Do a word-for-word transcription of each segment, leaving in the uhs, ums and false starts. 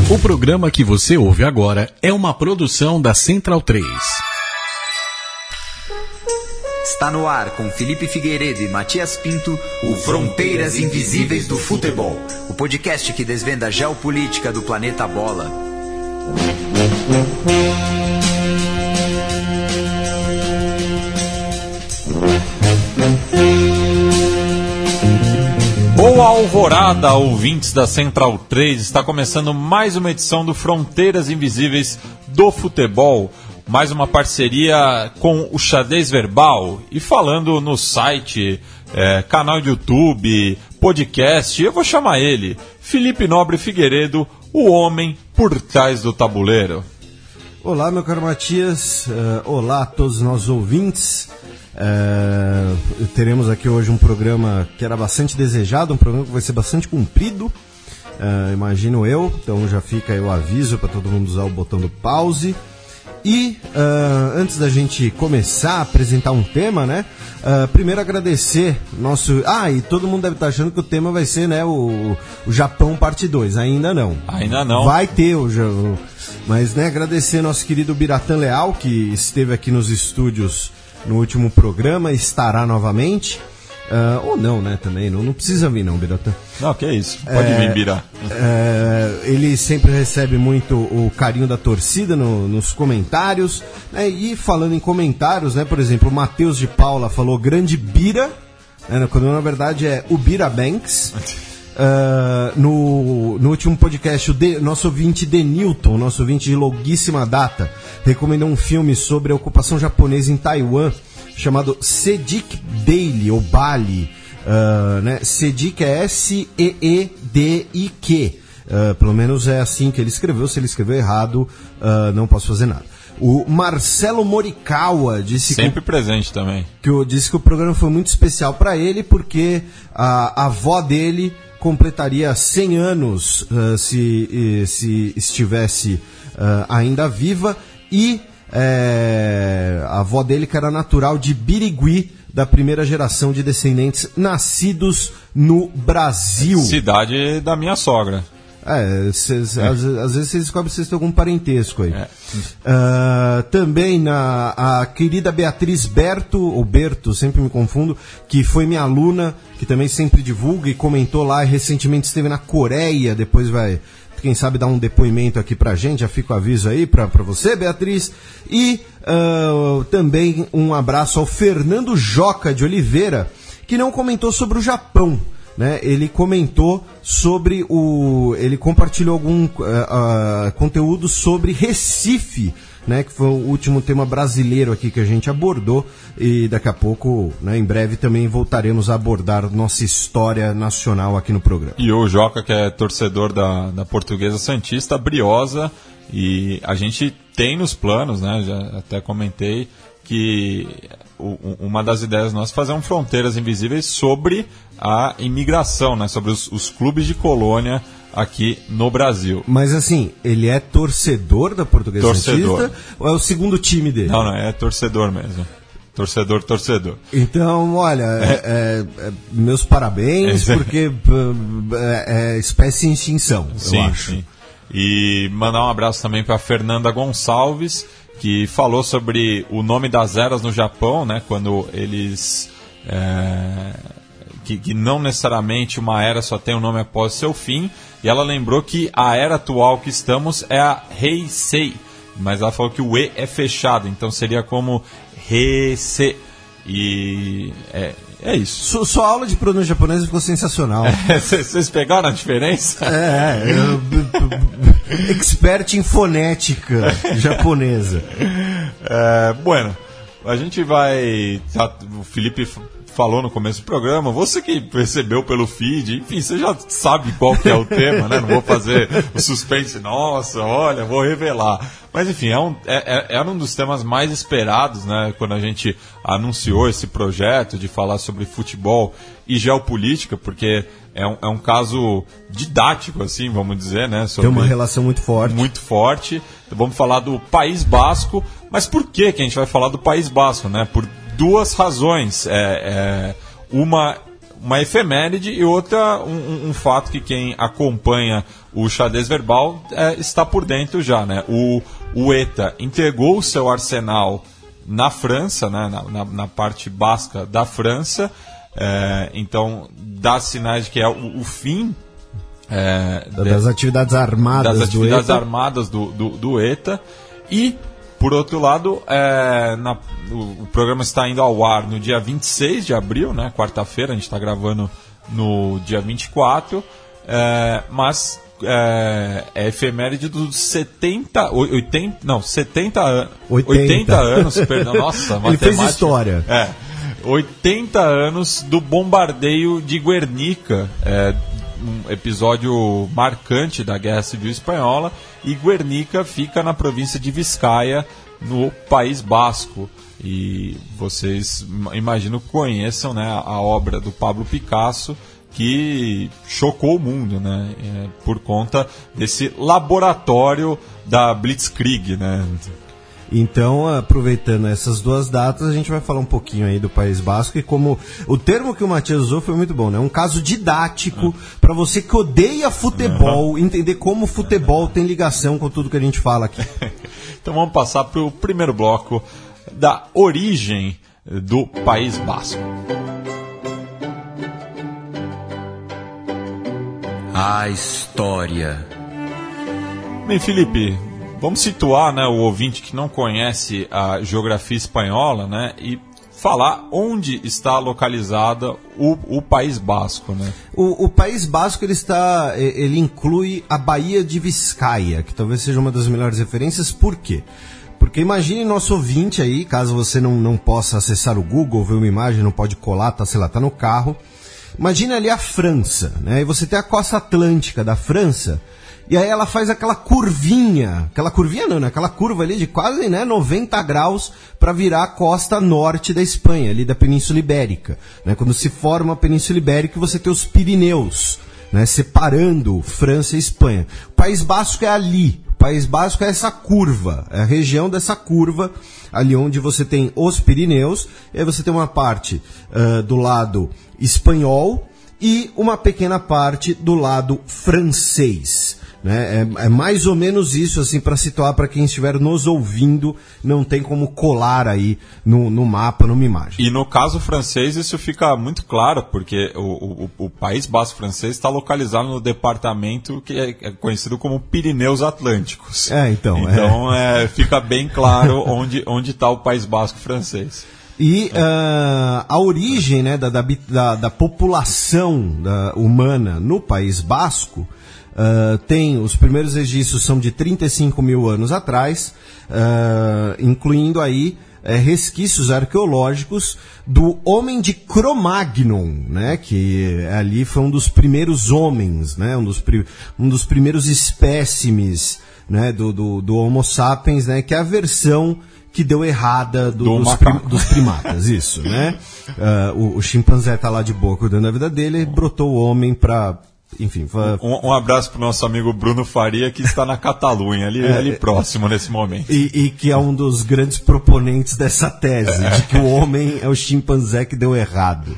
O programa que você ouve agora é uma produção da Central três. Está no ar com Felipe Figueiredo e Matias Pinto, o Fronteiras Invisíveis do Futebol, o podcast que desvenda a geopolítica do planeta Bola. Boa alvorada, ouvintes da Central três, está começando mais uma edição do Fronteiras Invisíveis do Futebol, mais uma parceria com o Xadrez Verbal, e falando no site, é, canal de YouTube, podcast, eu vou chamar ele, Felipe Nobre Figueiredo, o homem por trás do tabuleiro. Olá, meu caro Matias, uh, olá a todos os nossos ouvintes. Uh, teremos aqui hoje um programa que era bastante desejado, um programa que vai ser bastante comprido, uh, imagino eu, então já fica aí o aviso para todo mundo usar o botão do pause. E uh, antes da gente começar a apresentar um tema, né, uh, primeiro agradecer nosso... Ah, e todo mundo deve estar achando que o tema vai ser, né, o, o Japão parte dois, ainda não. Ainda não. Vai ter o Japão, mas, né, agradecer nosso querido Biratã Leal, que esteve aqui nos estúdios no último programa, estará novamente, uh, ou não, né, também, não, não precisa vir não, Biratã. Não, que isso, pode é, vir, Birá. É, ele sempre recebe muito o carinho da torcida no, nos comentários, né, e falando em comentários, né, por exemplo, o Matheus de Paula falou grande Bira, né, quando na verdade é o Bira Banks. Uh, no, no último podcast, o de, nosso ouvinte Denilton, nosso ouvinte de longuíssima data, recomendou um filme sobre a ocupação japonesa em Taiwan, chamado Seediq Daily, ou Bali. Uh, né? Seediq é S E E D I Q. Uh, pelo menos é assim que ele escreveu. Se ele escreveu errado, uh, não posso fazer nada. O Marcelo Morikawa disse sempre que, presente também. Que o, disse que o programa foi muito especial para ele porque a, a avó dele completaria cem anos uh, se, se estivesse uh, ainda viva, e é, a avó dele, que era natural de Birigui, da primeira geração de descendentes nascidos no Brasil. Cidade da minha sogra. É, cês, é. Às, às vezes vocês descobrem que vocês têm algum parentesco aí. É. Uh, também na, a querida Beatriz Berto, ou Berto, sempre me confundo, que foi minha aluna, que também sempre divulga e comentou lá, e recentemente esteve na Coreia, depois vai, quem sabe, dar um depoimento aqui pra gente, já fica o aviso aí pra, pra você, Beatriz. E uh, também um abraço ao Fernando Joca de Oliveira, que não comentou sobre o Japão. Né, ele comentou sobre o... Ele compartilhou algum uh, uh, conteúdo sobre Recife, né, que foi o último tema brasileiro aqui que a gente abordou, e daqui a pouco, né, em breve, também voltaremos a abordar nossa história nacional aqui no programa. E o Joca, que é torcedor da, da Portuguesa Santista, Briosa, e a gente tem nos planos, né, já até comentei, que uma das ideias nossas é fazer um Fronteiras Invisíveis sobre a imigração, né? Sobre os, os clubes de colônia aqui no Brasil. Mas assim, ele é torcedor da Portuguesa torcedor. Santista ou é o segundo time dele? Não, não, é torcedor mesmo. Torcedor, torcedor. Então, olha, é, é, é, meus parabéns, é. porque é, é espécie em extinção, sim, eu acho. Sim. E mandar um abraço também para Fernanda Gonçalves, que falou sobre o nome das eras no Japão, né, quando eles... É, que, que não necessariamente uma era só tem um nome após seu fim, e ela lembrou que a era atual que estamos é a Heisei, mas ela falou que o E é fechado, então seria como Heisei, e é, é isso. Sua, sua aula de pronúncia japonesa ficou sensacional. Vocês é, pegaram a diferença? É, eu, expert em fonética japonesa. É, bueno, a gente vai... O Felipe falou no começo do programa, você que percebeu pelo feed, enfim, você já sabe qual que é o tema, né? Não vou fazer o suspense, nossa, olha, vou revelar. Mas enfim, é um, é, é, era um dos temas mais esperados, né? Quando a gente anunciou esse projeto de falar sobre futebol e geopolítica, porque é um, é um caso didático, assim, vamos dizer, né? Sobre, tem uma relação muito forte. Muito forte. Então, vamos falar do País Basco, mas por que que a gente vai falar do País Basco, né? Por duas razões. É, é, uma, uma efeméride e outra um, um, um fato que quem acompanha o xadrez verbal é, está por dentro já, né? O, o ETA entregou o seu arsenal na França, né? na, na, na parte basca da França, é, então dá sinais de que é o, o fim é, das de, atividades armadas, das atividades do ETA. armadas do, do, do ETA. E, por outro lado, é, na, o, o programa está indo ao ar no dia vinte e seis de abril, né, quarta-feira, a gente está gravando no dia vinte e quatro, é, mas é, é efeméride dos setenta, oitenta, não, setenta anos, oitenta anos, perdão, nossa, Ele matemática. fez história. É, oitenta anos do bombardeio de Guernica, é, um episódio marcante da Guerra Civil Espanhola, e Guernica fica na província de Vizcaya, no País Basco. E vocês, imagino, conheçam, né, a obra do Pablo Picasso, que chocou o mundo, né, é, por conta desse laboratório da Blitzkrieg, né. Então, aproveitando essas duas datas, a gente vai falar um pouquinho aí do País Basco e como o termo que o Matias usou foi muito bom, né? Um caso didático uhum. para você que odeia futebol, uhum. entender como o futebol tem ligação com tudo que a gente fala aqui. Então vamos passar para o primeiro bloco da origem do País Basco. A história. Bem, Felipe, vamos situar, né, o ouvinte que não conhece a geografia espanhola, né, e falar onde está localizada o, o País Basco, né? O, o País Basco ele está, ele inclui a Baía de Vizcaya, que talvez seja uma das melhores referências. Por quê? Porque imagine nosso ouvinte aí, caso você não, não possa acessar o Google, ver uma imagem, não pode colar, tá, sei lá, tá no carro. Imagine ali a França, né? E você tem a costa atlântica da França. E aí ela faz aquela curvinha, aquela curvinha não, né? Aquela curva ali de quase, né, noventa graus para virar a costa norte da Espanha, ali da Península Ibérica. Né? Quando se forma a Península Ibérica, você tem os Pirineus, né, separando França e Espanha. O País Basco é ali, o País Basco é essa curva, é a região dessa curva, ali onde você tem os Pirineus, e aí você tem uma parte uh, do lado espanhol e uma pequena parte do lado francês. Né? É, é mais ou menos isso, assim, para situar para quem estiver nos ouvindo, não tem como colar aí no, no mapa, numa imagem. E no caso francês isso fica muito claro, porque o, o, o País Basco francês está localizado no departamento que é, é conhecido como Pirineus Atlânticos. É, então. Então é... É, fica bem claro onde onde está o País Basco francês. E uh, a origem, né, da, da, da população da, humana no País Basco, Uh, tem, os primeiros registros são de trinta e cinco mil anos atrás, uh, incluindo aí uh, resquícios arqueológicos do homem de Cro-Magnon, né, que ali foi um dos primeiros homens, né, um dos, um dos primeiros espécimes, né, do, do, do Homo sapiens, né, que é a versão que deu errada do, do dos, prim, dos primatas, isso, né? Uh, o, o chimpanzé tá lá de boa cuidando da vida dele e brotou o homem para... Enfim, foi... um, um abraço para o nosso amigo Bruno Faria, que está na Catalunha, ali, é, ali próximo nesse momento. E, e que é um dos grandes proponentes dessa tese, é. de que o homem é o chimpanzé que deu errado.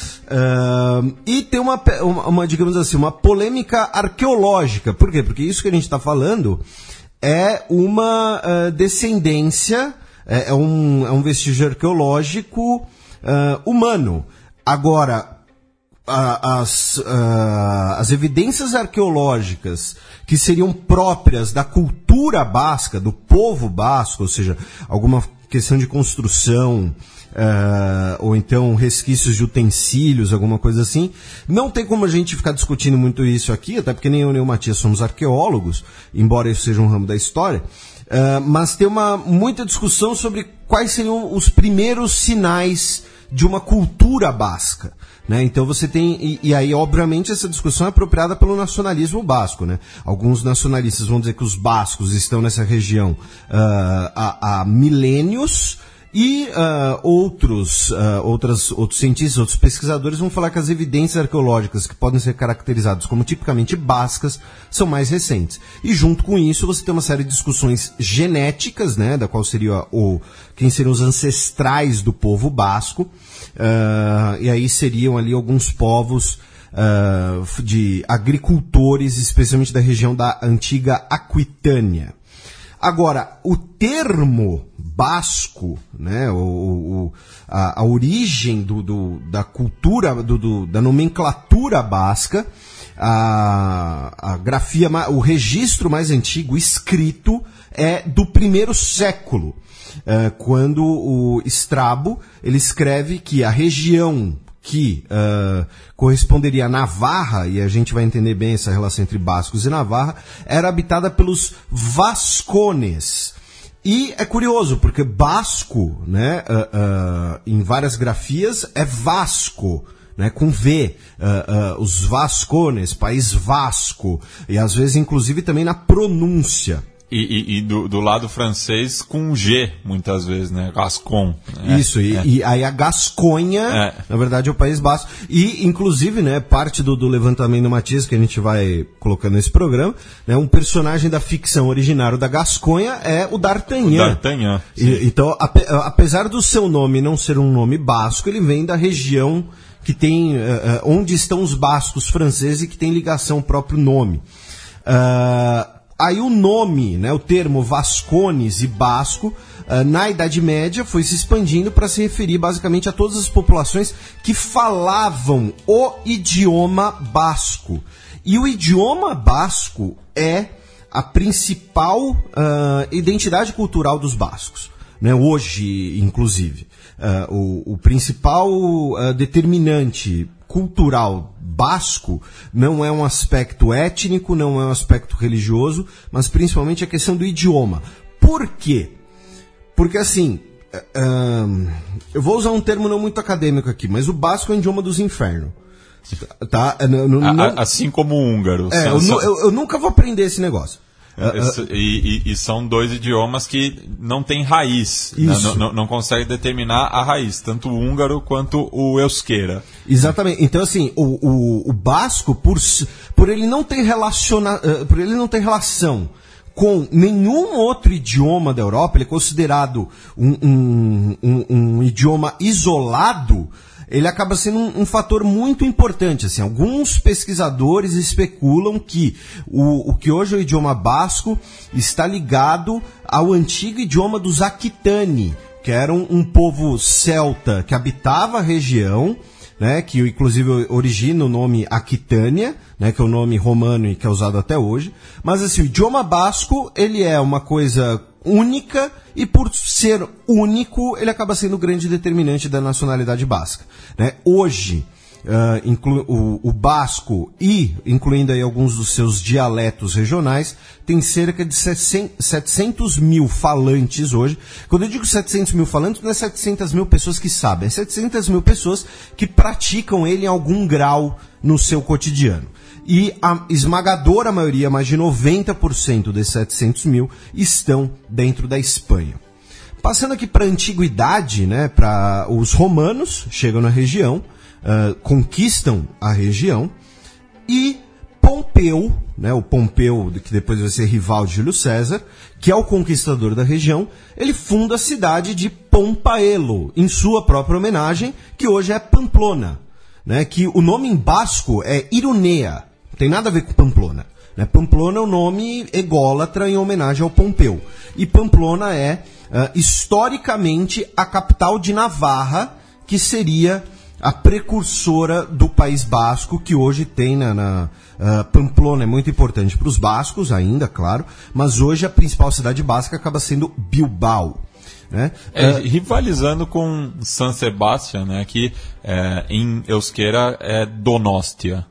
Uh, e tem uma, uma, uma, digamos assim, uma polêmica arqueológica. Por quê? Porque isso que a gente está falando é uma uh, descendência, é, é, um, é um vestígio arqueológico uh, humano. Agora... As, uh, as evidências arqueológicas que seriam próprias da cultura basca, do povo basco, ou seja, alguma questão de construção, uh, ou então resquícios de utensílios, alguma coisa assim, não tem como a gente ficar discutindo muito isso aqui, até porque nem eu nem o Matias somos arqueólogos, embora isso seja um ramo da história, uh, mas tem uma, muita discussão sobre quais seriam os primeiros sinais de uma cultura basca. Né? Então você tem, e, e aí obviamente essa discussão é apropriada pelo nacionalismo basco, né? Alguns nacionalistas vão dizer que os bascos estão nessa região uh, há, há milênios, e uh, outros, uh, outras, outros cientistas, outros pesquisadores vão falar que as evidências arqueológicas que podem ser caracterizadas como tipicamente bascas são mais recentes. E junto com isso você tem uma série de discussões genéticas, né, da qual seria o, quem seriam os ancestrais do povo basco, uh, e aí seriam ali alguns povos uh, de agricultores, especialmente da região da antiga Aquitânia. Agora, o termo basco, né, o, o, a, a origem do, do, da cultura, do, do, da nomenclatura basca, a, a grafia, o registro mais antigo escrito é do primeiro século, uh, quando o Estrabo ele escreve que a região que uh, corresponderia a Navarra, e a gente vai entender bem essa relação entre bascos e Navarra, era habitada pelos vascones. E é curioso, porque basco, né, uh, uh, em várias grafias, é Vasco, né, com V, uh, uh, os vascones, país Vasco, e às vezes inclusive também na pronúncia. E, e, e do, do lado francês com G, muitas vezes, né? Gascon. Né? Isso, e, é. e aí a Gasconha, é. na verdade, é o País Basco. E, inclusive, né, parte do, do levantamento do Matias, que a gente vai colocando nesse programa, né, um personagem da ficção originário da Gasconha é o D'Artagnan. O D'Artagnan, e, então, ape, apesar do seu nome não ser um nome basco, ele vem da região que tem, uh, onde estão os bascos franceses e que tem ligação ao próprio nome. Uh, Aí o nome, né, o termo vascones e basco, uh, na Idade Média foi se expandindo para se referir basicamente a todas as populações que falavam o idioma basco. E o idioma basco é a principal uh, identidade cultural dos bascos, né, hoje, inclusive. Uh, o, o principal uh, determinante cultural basco não é um aspecto étnico, não é um aspecto religioso, mas principalmente a questão do idioma. Por quê? Porque assim, uh, eu vou usar um termo não muito acadêmico aqui, mas o basco é o idioma dos infernos. Tá? Não, não, assim como o húngaro. É, eu, eu, eu nunca vou aprender esse negócio. Uh, e, e, e são dois idiomas que não têm raiz, né? não, não, não conseguem determinar a raiz, tanto o húngaro quanto o euskera. Exatamente. Então, assim, o, o, o basco, por, por, ele não ter relaciona, uh, por ele não ter relação com nenhum outro idioma da Europa, ele é considerado um, um, um, um idioma isolado. Ele acaba sendo um, um fator muito importante. Assim, alguns pesquisadores especulam que o, o que hoje é o idioma basco está ligado ao antigo idioma dos Aquitani, que eram um povo celta que habitava a região, né, que inclusive origina o nome Aquitânia, né, que é o nome romano e que é usado até hoje. Mas assim, o idioma basco ele é uma coisa única, e por ser único, ele acaba sendo o grande determinante da nacionalidade basca. Né? Hoje, uh, inclu- o, o basco, e incluindo aí alguns dos seus dialetos regionais, tem cerca de setecentos mil falantes hoje. Quando eu digo setecentos mil falantes, não é setecentas mil pessoas que sabem, é setecentas mil pessoas que praticam ele em algum grau no seu cotidiano. E a esmagadora maioria, mais de noventa por cento desses setecentos mil, estão dentro da Espanha. Passando aqui para a antiguidade, né, para os romanos chegam na região, uh, conquistam a região, e Pompeu, né, o Pompeu, que depois vai ser rival de Júlio César, que é o conquistador da região, ele funda a cidade de Pompaelo, em sua própria homenagem, que hoje é Pamplona, né, que o nome em basco é Irunea, não tem nada a ver com Pamplona. Né? Pamplona é o nome ególatra em homenagem ao Pompeu. E Pamplona é, uh, historicamente, a capital de Navarra, que seria a precursora do País Basco, que hoje tem na... na uh, Pamplona é muito importante para os bascos ainda, claro, mas hoje a principal cidade basca acaba sendo Bilbao. Né? É, uh, rivalizando com San Sebastián, né, que é, em euskera é Donostia.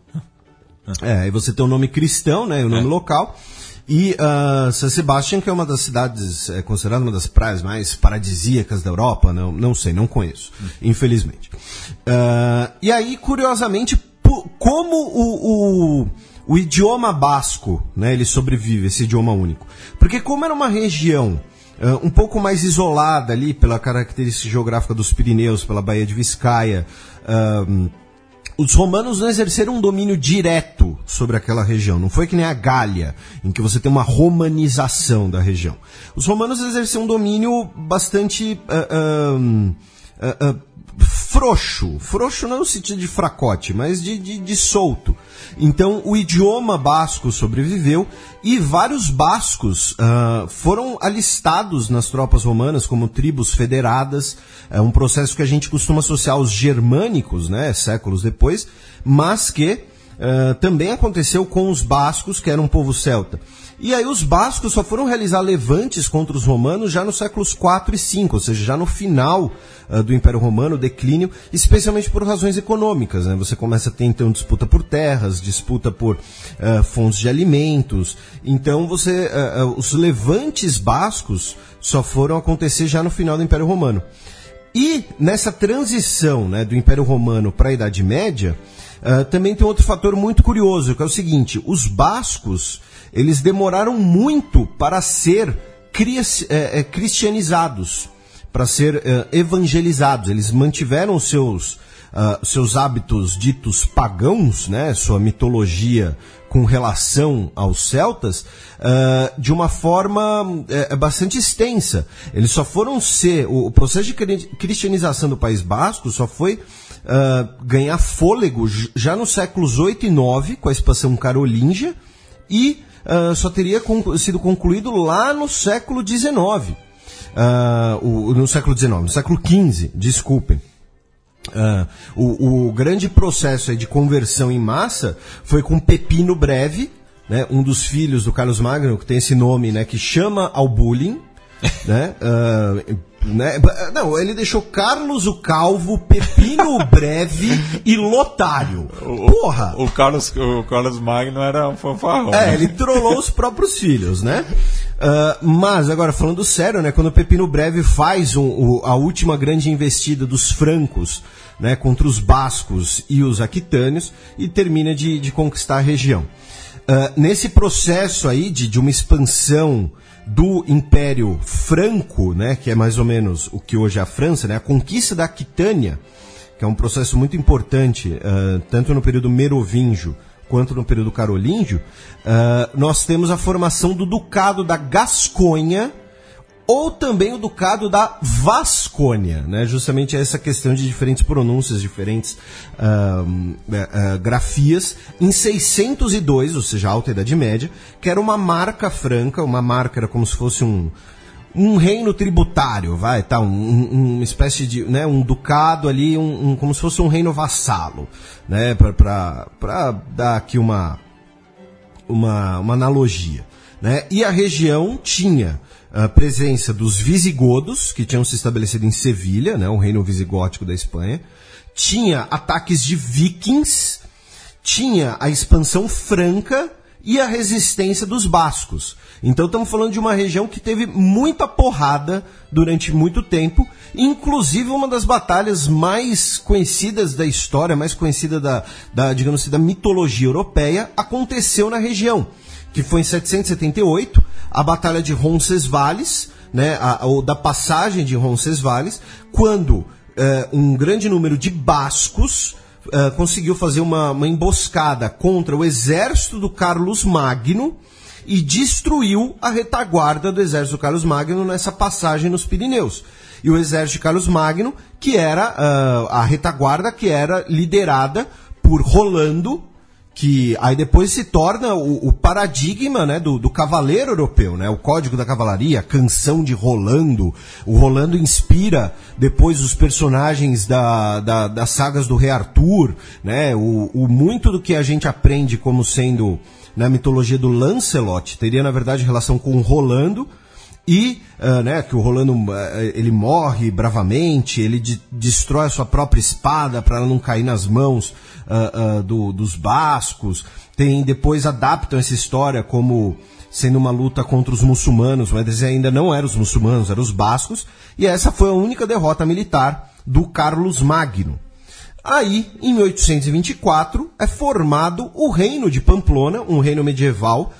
É, aí você tem o nome cristão, né, o nome é. local, e uh, San Sebastián, que é uma das cidades, é considerada uma das praias mais paradisíacas da Europa, não, não sei, não conheço, hum. infelizmente. Uh, e aí, curiosamente, como o, o, o idioma basco, né, ele sobrevive, esse idioma único? Porque como era uma região uh, um pouco mais isolada ali, pela característica geográfica dos Pirineus, pela Baía de Viscaia, uh, os romanos não exerceram um domínio direto sobre aquela região. Não foi que nem a Gália, em que você tem uma romanização da região. Os romanos exerceram um domínio bastante uh, uh, uh, uh, frouxo. Frouxo não no sentido de fracote, mas de, de, de solto. Então, o idioma basco sobreviveu e vários bascos uh, foram alistados nas tropas romanas como tribos federadas. É um processo que a gente costuma associar aos germânicos, né, séculos depois, mas que uh, também aconteceu com os bascos, que eram um povo celta. E aí os bascos só foram realizar levantes contra os romanos já nos séculos quatro e cinco, ou seja, já no final uh, do Império Romano, declínio, especialmente por razões econômicas, né? Você começa a ter, então, disputa por terras, disputa por uh, fontes de alimentos. Então, você, uh, uh, os levantes bascos só foram acontecer já no final do Império Romano. E nessa transição, né, do Império Romano para a Idade Média, uh, também tem outro fator muito curioso, que é o seguinte: os bascos, eles demoraram muito para ser cristianizados, para ser evangelizados. Eles mantiveram seus, uh, seus hábitos ditos pagãos, né, sua mitologia com relação aos celtas, uh, de uma forma uh, bastante extensa. Eles só foram ser... O, o processo de cristianização do País Basco só foi uh, ganhar fôlego já nos séculos oito e nove, com a expansão carolíngia, e Uh, só teria conclu- sido concluído lá no século dezenove. Uh, o, no século dezenove, no século quinze, desculpem. Uh, o, o grande processo aí de conversão em massa foi com Pepino Breve, né, um dos filhos do Carlos Magno, que tem esse nome, né, que chama ao bullying. Né? Uh, né? Não, ele deixou Carlos o Calvo, Pepino o Breve e Lotário. Porra! O, o, Carlos, o Carlos Magno era um fanfarrão. É, né? ele trollou os próprios filhos, né? Uh, mas, agora, falando sério, né? Quando o Pepino Breve faz um, o, a última grande investida dos francos, né, contra os bascos e os aquitânios, e termina de, de conquistar a região. Uh, nesse processo aí de, de uma expansão do Império Franco, né, que é mais ou menos o que hoje é a França, né, a conquista da Aquitânia, que é um processo muito importante, uh, tanto no período merovingio quanto no período carolíngio, uh, nós temos a formação do Ducado da Gasconha, ou também o Ducado da Vascônia, né? Justamente essa questão de diferentes pronúncias, diferentes uh, uh, grafias, em seiscentos e dois, ou seja, a Alta Idade Média, que era uma marca franca, uma marca era como se fosse um, um reino tributário, vai, tá? Um, um, uma espécie de, né, um ducado ali, um, um, como se fosse um reino vassalo, né? Para dar aqui uma, uma, uma analogia, né? E a região tinha a presença dos visigodos, que tinham se estabelecido em Sevilha, né, o reino visigótico da Espanha, tinha ataques de vikings, tinha a expansão franca e a resistência dos bascos. Então estamos falando de uma região que teve muita porrada durante muito tempo, inclusive uma das batalhas mais conhecidas da história, mais conhecida da, da, digamos assim, da mitologia europeia, aconteceu na região, que foi em setecentos e setenta e oito, a Batalha de Roncesvalles, né, a, ou da passagem de Roncesvalles, quando eh, um grande número de bascos eh, conseguiu fazer uma, uma emboscada contra o exército do Carlos Magno e destruiu a retaguarda do exército do Carlos Magno nessa passagem nos Pirineus. E o exército de Carlos Magno, que era uh, a retaguarda que era liderada por Rolando, que aí depois se torna o, o paradigma, né, do, do cavaleiro europeu, né, o Código da Cavalaria, a canção de Rolando. O Rolando inspira depois os personagens da, da, das sagas do Rei Arthur, né, o, o muito do que a gente aprende como sendo na mitologia do Lancelot teria na verdade relação com o Rolando. E, uh, né, que o Rolando, uh, ele morre bravamente, ele de- destrói a sua própria espada para ela não cair nas mãos uh, uh, do, dos bascos. Tem, depois adaptam essa história como sendo uma luta contra os muçulmanos, mas ainda não eram os muçulmanos, eram os bascos. E essa foi a única derrota militar do Carlos Magno. Aí, em oitocentos e vinte e quatro, é formado o Reino de Pamplona, um reino medieval,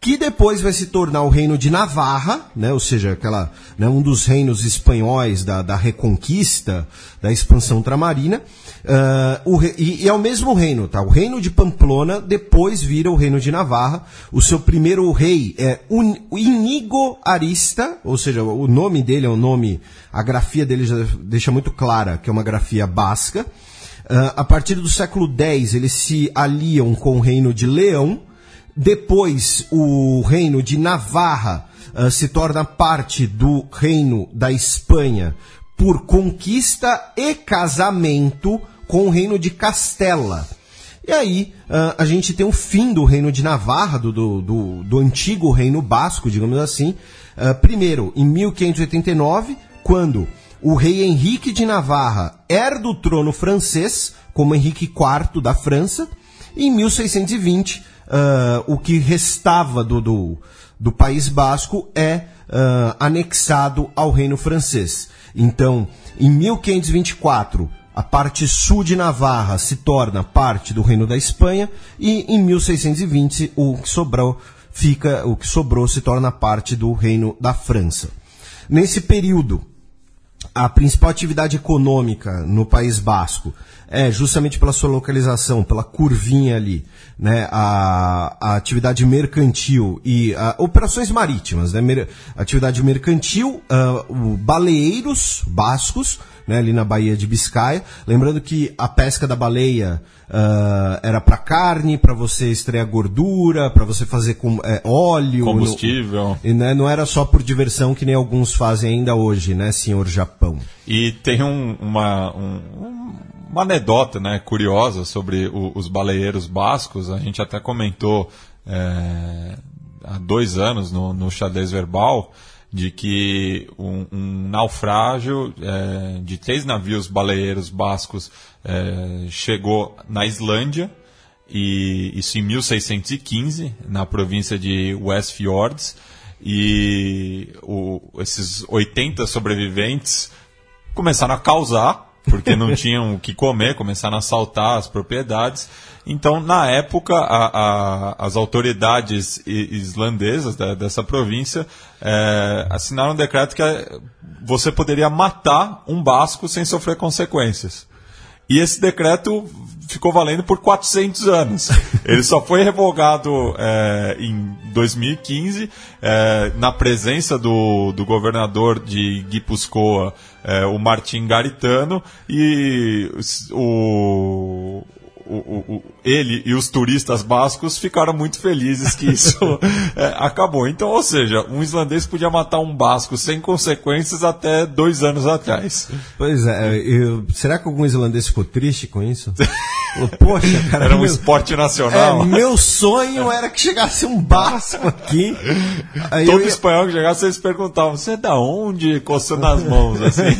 que depois vai se tornar o reino de Navarra, né, ou seja, aquela, né, um dos reinos espanhóis da, da Reconquista, da expansão ultramarina, uh, o re, e, e é o mesmo reino, tá? O reino de Pamplona depois vira o reino de Navarra. O seu primeiro rei é Un, Inigo Arista, ou seja, o nome dele é um nome, a grafia dele já deixa muito clara que é uma grafia basca. Uh, a partir do século dez, eles se aliam com o reino de Leão. Depois, o reino de Navarra uh, se torna parte do reino da Espanha por conquista e casamento com o reino de Castela. E aí, uh, a gente tem o fim do reino de Navarra, do, do, do, do antigo reino basco, digamos assim. Uh, primeiro, em mil quinhentos e oitenta e nove, quando o rei Henrique de Navarra herda o trono francês, como Henrique quarto da França. E em mil seiscentos e vinte, uh, o que restava do, do, do País Basco é uh, anexado ao reino francês. Então, em mil quinhentos e vinte e quatro, a parte sul de Navarra se torna parte do reino da Espanha, e em mil seiscentos e vinte, o que sobrou, fica, o que sobrou se torna parte do reino da França. Nesse período, a principal atividade econômica no País Basco é, justamente pela sua localização, pela curvinha ali, né, a, a atividade mercantil e a, operações marítimas, né, mer, atividade mercantil, uh, o, baleeiros bascos, né, ali na Baía de Biscaia. Lembrando que a pesca da baleia uh, era para carne, para você extrair gordura, para você fazer com, é, óleo, combustível. No, e, né, não era só por diversão que nem alguns fazem ainda hoje, né, senhor Japão. E tem um, uma, um, uma anedota, né, curiosa sobre o, os baleeiros bascos. A gente até comentou é, há dois anos no, no Xadrez Verbal, de que um, um naufrágio é, de três navios baleeiros bascos é, chegou na Islândia, e isso em mil seiscentos e quinze, na província de Westfjords, e o, esses oitenta sobreviventes começaram a causar, porque não tinham o que comer, começaram a assaltar as propriedades. Então, na época, a, a, as autoridades islandesas da, dessa província é, assinaram um decreto que você poderia matar um basco sem sofrer consequências. E esse decreto ficou valendo por quatrocentos anos. Ele só foi revogado é, em dois mil e quinze, é, na presença do, do governador de Guipúzcoa, é, o Martim Garitano, e o... O, o, o, ele e os turistas bascos ficaram muito felizes que isso é, acabou. Então, ou seja, um islandês podia matar um basco sem consequências até dois anos atrás. Pois é, eu, será que algum islandês ficou triste com isso? Poxa, cara, era um meu, esporte nacional. É, meu sonho era que chegasse um basco aqui. Aí Todo ia... espanhol que chegasse, eles perguntavam: você é da onde? Coçando as mãos, assim.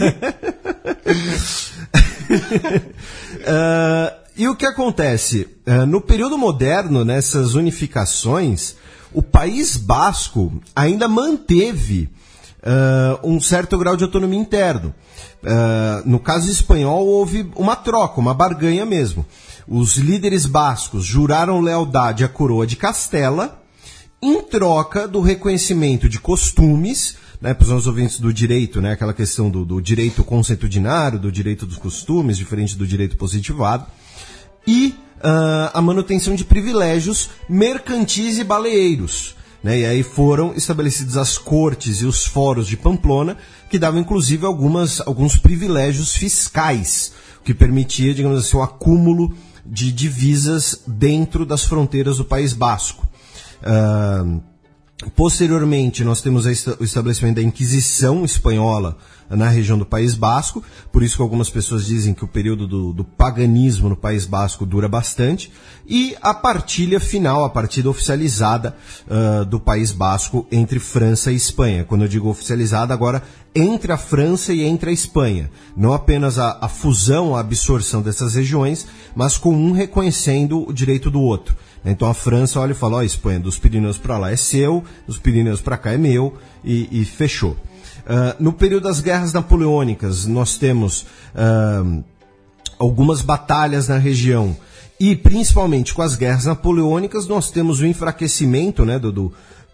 uh... E o que acontece? Uh, no período moderno, nessas unificações, o País Basco ainda manteve uh, um certo grau de autonomia interno. Uh, no caso espanhol, houve uma troca, uma barganha mesmo. Os líderes bascos juraram lealdade à coroa de Castela em troca do reconhecimento de costumes, né, para os nossos ouvintes do direito, né, aquela questão do, do direito consuetudinário, do direito dos costumes, diferente do direito positivado, e uh, a manutenção de privilégios mercantis e baleeiros. Né? E aí foram estabelecidas as cortes e os fóruns de Pamplona, que davam inclusive algumas, alguns privilégios fiscais, o que permitia, digamos assim, o acúmulo de divisas dentro das fronteiras do País Basco. Uh, posteriormente, nós temos o estabelecimento da Inquisição espanhola na região do País Basco, por isso que algumas pessoas dizem que o período do, do paganismo no País Basco dura bastante, e a partilha final, a partida oficializada uh, do País Basco entre França e Espanha. Quando eu digo oficializada, agora entre a França e entre a Espanha. Não apenas a, a fusão, a absorção dessas regiões, mas com um reconhecendo o direito do outro. Então a França olha e fala: ó, Espanha, dos Pirineus para lá é seu, dos Pirineus para cá é meu, e, e fechou. Uh, no período das guerras napoleônicas, nós temos uh, algumas batalhas na região, e principalmente com as guerras napoleônicas nós temos o enfraquecimento, né, do, do,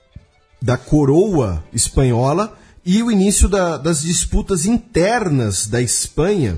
da coroa espanhola e o início da, das disputas internas da Espanha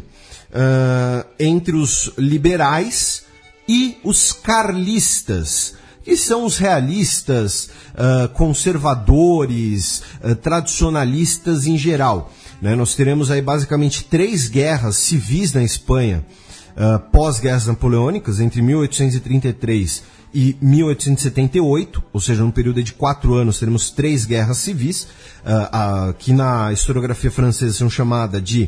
uh, entre os liberais e os carlistas, que são os realistas, uh, conservadores, uh, tradicionalistas em geral. Né? Nós teremos aí basicamente três guerras civis na Espanha, uh, pós-guerras napoleônicas, entre mil oitocentos e trinta e três e mil oitocentos e setenta e oito, ou seja, num período de quatro anos teremos três guerras civis, uh, uh, que na historiografia francesa são chamadas de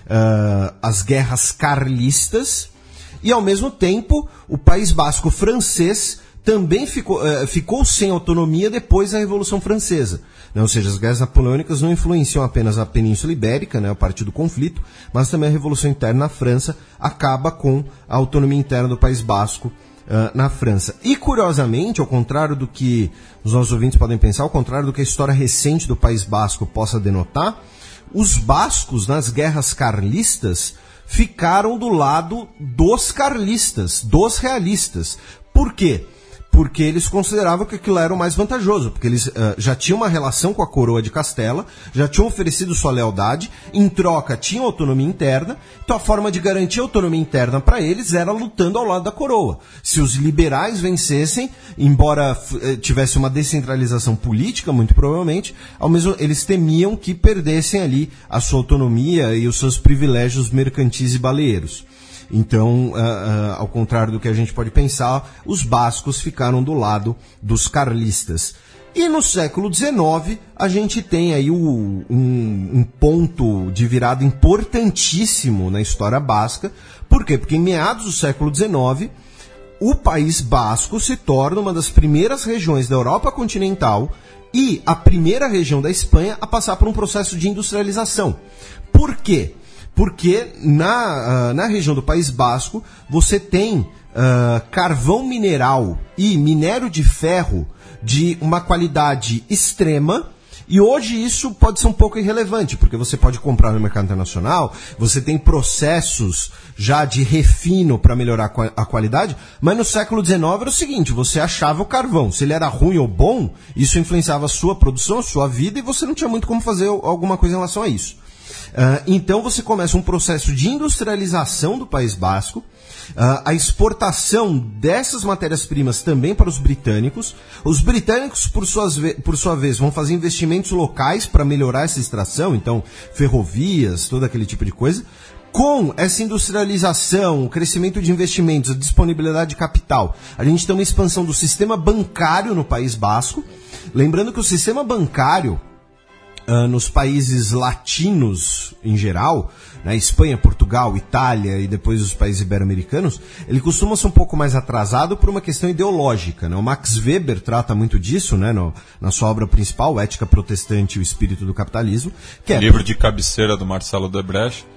uh, as guerras carlistas, e ao mesmo tempo o País Basco francês também ficou, uh, ficou sem autonomia depois da Revolução Francesa. Né? Ou seja, as guerras napoleônicas não influenciam apenas a Península Ibérica, né, a partir do conflito, mas também a Revolução Interna na França acaba com a autonomia interna do País Basco uh, na França. E, curiosamente, ao contrário do que os nossos ouvintes podem pensar, ao contrário do que a história recente do País Basco possa denotar, os bascos, nas guerras carlistas, ficaram do lado dos carlistas, dos realistas. Por quê? Porque eles consideravam que aquilo era o mais vantajoso, porque eles uh, já tinham uma relação com a coroa de Castela, já tinham oferecido sua lealdade, em troca tinham autonomia interna, então a forma de garantir autonomia interna para eles era lutando ao lado da coroa. Se os liberais vencessem, embora uh, tivesse uma descentralização política, muito provavelmente, ao mesmo, eles temiam que perdessem ali a sua autonomia e os seus privilégios mercantis e baleeiros. Então, uh, uh, ao contrário do que a gente pode pensar, os bascos ficaram do lado dos carlistas. E no século dezenove, a gente tem aí o, um, um ponto de virada importantíssimo na história basca. Por quê? Porque em meados do século dezenove, o País Basco se torna uma das primeiras regiões da Europa continental e a primeira região da Espanha a passar por um processo de industrialização. Por quê? Porque na, uh, na região do País Basco você tem uh, carvão mineral e minério de ferro de uma qualidade extrema, e hoje isso pode ser um pouco irrelevante, porque você pode comprar no mercado internacional, você tem processos já de refino para melhorar a qualidade, mas no século dezenove era o seguinte, você achava o carvão, se ele era ruim ou bom, isso influenciava a sua produção, a sua vida, e você não tinha muito como fazer alguma coisa em relação a isso. Uh, então você começa um processo de industrialização do País Basco, uh, a exportação dessas matérias-primas também para os britânicos. Os britânicos, por, suas ve- por sua vez, vão fazer investimentos locais para melhorar essa extração, então ferrovias, todo aquele tipo de coisa. Com essa industrialização, o crescimento de investimentos, a disponibilidade de capital, a gente tem uma expansão do sistema bancário no País Basco. Lembrando que o sistema bancário Uh, nos países latinos em geral, né, Espanha, Portugal, Itália e depois os países ibero-americanos, ele costuma ser um pouco mais atrasado por uma questão ideológica. Né? O Max Weber trata muito disso, né, no, na sua obra principal, Ética Protestante e o Espírito do Capitalismo. Que é... Livro de cabeceira do Marcelo Debrecht.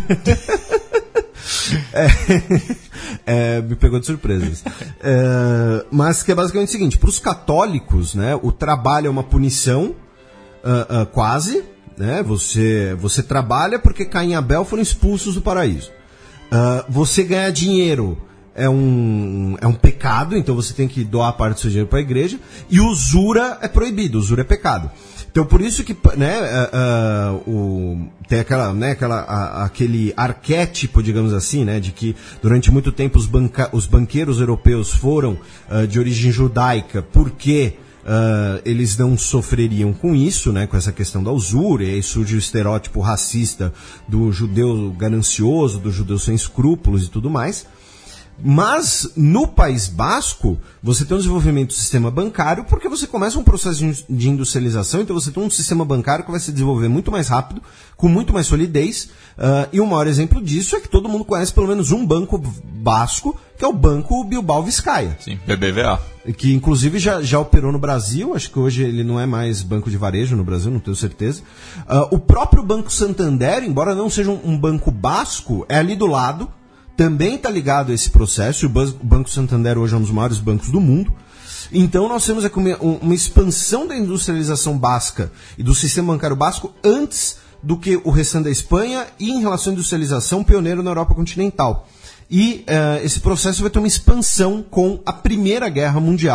é, é, me pegou de surpresa. É, mas que é basicamente o seguinte, para os católicos, né, o trabalho é uma punição, Uh, uh, quase, né? Você, você trabalha porque Caim e Abel foram expulsos do paraíso. Uh, você ganhar dinheiro é um, é um pecado, então você tem que doar parte do seu dinheiro para a igreja. E usura é proibido, usura é pecado. Então por isso que, né, uh, uh, o, tem aquela, né, aquela, a, aquele arquétipo, digamos assim, né, de que durante muito tempo os, banca, os banqueiros europeus foram uh, de origem judaica porque Uh, eles não sofreriam com isso, né, com essa questão da usura, e aí surge o estereótipo racista do judeu ganancioso, do judeu sem escrúpulos e tudo mais. Mas no País Basco você tem um desenvolvimento do sistema bancário porque você começa um processo de industrialização, então você tem um sistema bancário que vai se desenvolver muito mais rápido, com muito mais solidez, uh, e o maior exemplo disso é que todo mundo conhece pelo menos um banco basco, que é o Banco Bilbao Vizcaya. Sim, B B V A. Que inclusive já, já operou no Brasil, acho que hoje ele não é mais banco de varejo no Brasil, não tenho certeza. Uh, o próprio Banco Santander, embora não seja um, um banco basco, é ali do lado, também está ligado a esse processo, e o Banco Santander hoje é um dos maiores bancos do mundo. Então nós temos aqui uma, uma expansão da industrialização basca e do sistema bancário basco antes do que o restante da Espanha e em relação à industrialização pioneiro na Europa continental. E uh, esse processo vai ter uma expansão com a Primeira Guerra Mundial,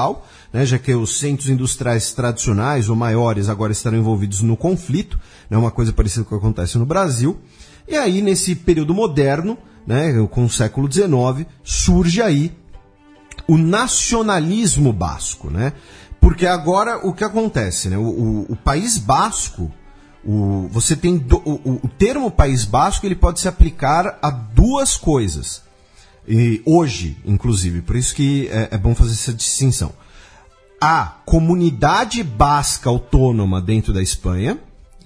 né, já que os centros industriais tradicionais ou maiores agora estarão envolvidos no conflito, né, uma coisa parecida com o que acontece no Brasil. E aí, nesse período moderno, né, com o século dezenove, surge aí o nacionalismo basco, né? Porque agora o que acontece, né? O, o, o País Basco, o, você tem do, o, o termo País Basco, ele pode se aplicar a duas coisas. E hoje, inclusive, por isso que é, é bom fazer essa distinção. A comunidade basca autônoma dentro da Espanha,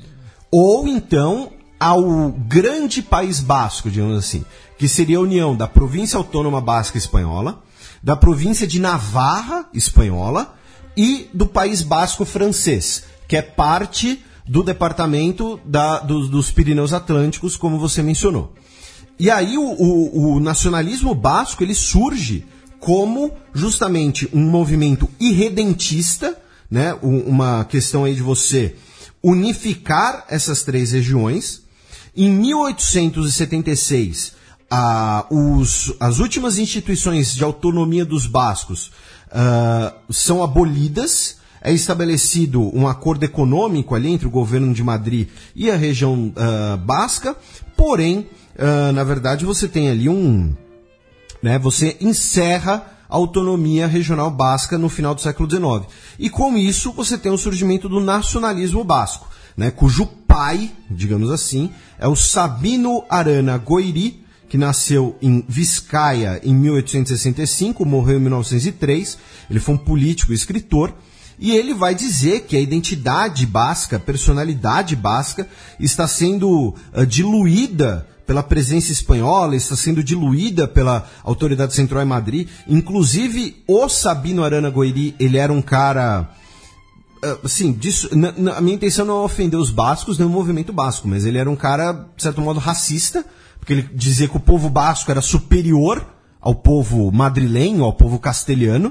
ou então ao grande País Basco, digamos assim, que seria a união da província autônoma basca espanhola, da província de Navarra espanhola e do País Basco francês, que é parte do departamento da, do, dos Pirineus Atlânticos, como você mencionou. E aí o, o, o nacionalismo basco ele surge como justamente um movimento irredentista, né? Uma questão aí de você unificar essas três regiões. Em mil oitocentos e setenta e seis, ah, os, as últimas instituições de autonomia dos bascos ah, são abolidas. É estabelecido um acordo econômico ali entre o governo de Madrid e a região ah, basca, porém, ah, na verdade, você tem ali um... Né, você encerra a autonomia regional basca no final do século dezenove. E com isso, você tem o surgimento do nacionalismo basco, né, cujo pai, digamos assim, é o Sabino Arana Goiri, que nasceu em Vizcaya em mil oitocentos e sessenta e cinco, morreu em mil novecentos e três, ele foi um político e escritor, e ele vai dizer que a identidade basca, a personalidade basca, está sendo uh, diluída pela presença espanhola, está sendo diluída pela autoridade central em Madrid. Inclusive, o Sabino Arana Goiri, ele era um cara... Assim, disso, na, na, a minha intenção não é ofender os bascos, nem o movimento basco, mas ele era um cara, de certo modo, racista, porque ele dizia que o povo basco era superior ao povo madrilenho, ao povo castelhano.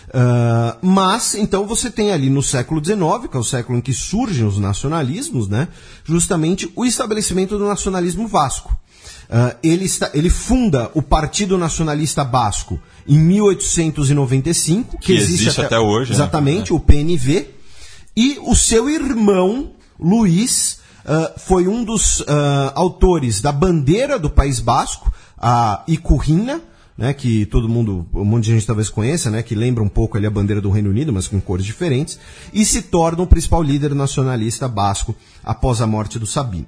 Uh, mas, então, você tem ali no século dezenove, que é o século em que surgem os nacionalismos, né, justamente o estabelecimento do nacionalismo basco. Uh, ele, está, ele funda o Partido Nacionalista Basco em mil oitocentos e noventa e cinco, que, que existe, existe até, até hoje. Exatamente, né? O P N V. E o seu irmão, Luís, uh, foi um dos uh, autores da bandeira do País Basco, a Icurrina, né, que todo mundo, um monte de gente talvez conheça, né, que lembra um pouco ali a bandeira do Reino Unido, mas com cores diferentes, e se torna o principal líder nacionalista basco após a morte do Sabino.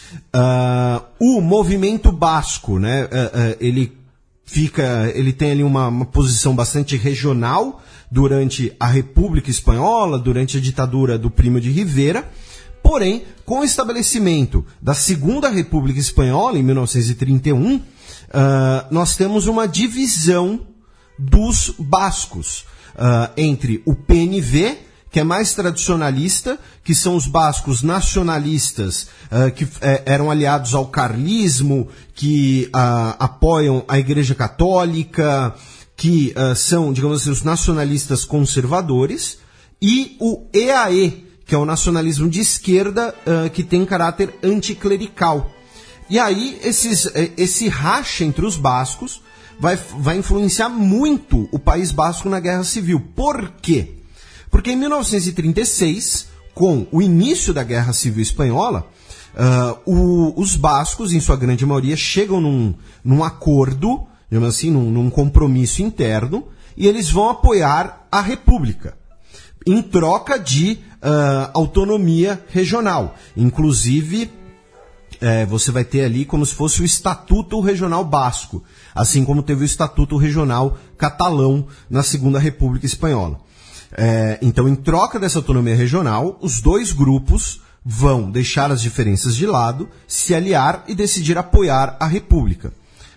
Uh, o movimento basco, né, uh, uh, ele fica, ele tem ali uma, uma posição bastante regional durante a República Espanhola, durante a ditadura do Primo de Rivera, porém, com o estabelecimento da Segunda República Espanhola, em mil novecentos e trinta e um, uh, nós temos uma divisão dos bascos uh, entre o P N V, que é mais tradicionalista, que são os bascos nacionalistas, uh, que uh, eram aliados ao carlismo, que uh, apoiam a Igreja Católica, que uh, são, digamos assim, os nacionalistas conservadores, e o E A E, que é o nacionalismo de esquerda, uh, que tem caráter anticlerical. E aí, esses, esse racha entre os bascos vai, vai influenciar muito o País Basco na Guerra Civil. Por quê? Porque em mil novecentos e trinta e seis, com o início da Guerra Civil Espanhola, uh, o, os bascos, em sua grande maioria, chegam num, num acordo, digamos assim, num, num compromisso interno, e eles vão apoiar a República, em troca de uh, autonomia regional. Inclusive, é, você vai ter ali como se fosse o Estatuto Regional Basco, assim como teve o Estatuto Regional Catalão na Segunda República Espanhola. É, então, em troca dessa autonomia regional, os dois grupos vão deixar as diferenças de lado, se aliar e decidir apoiar a República.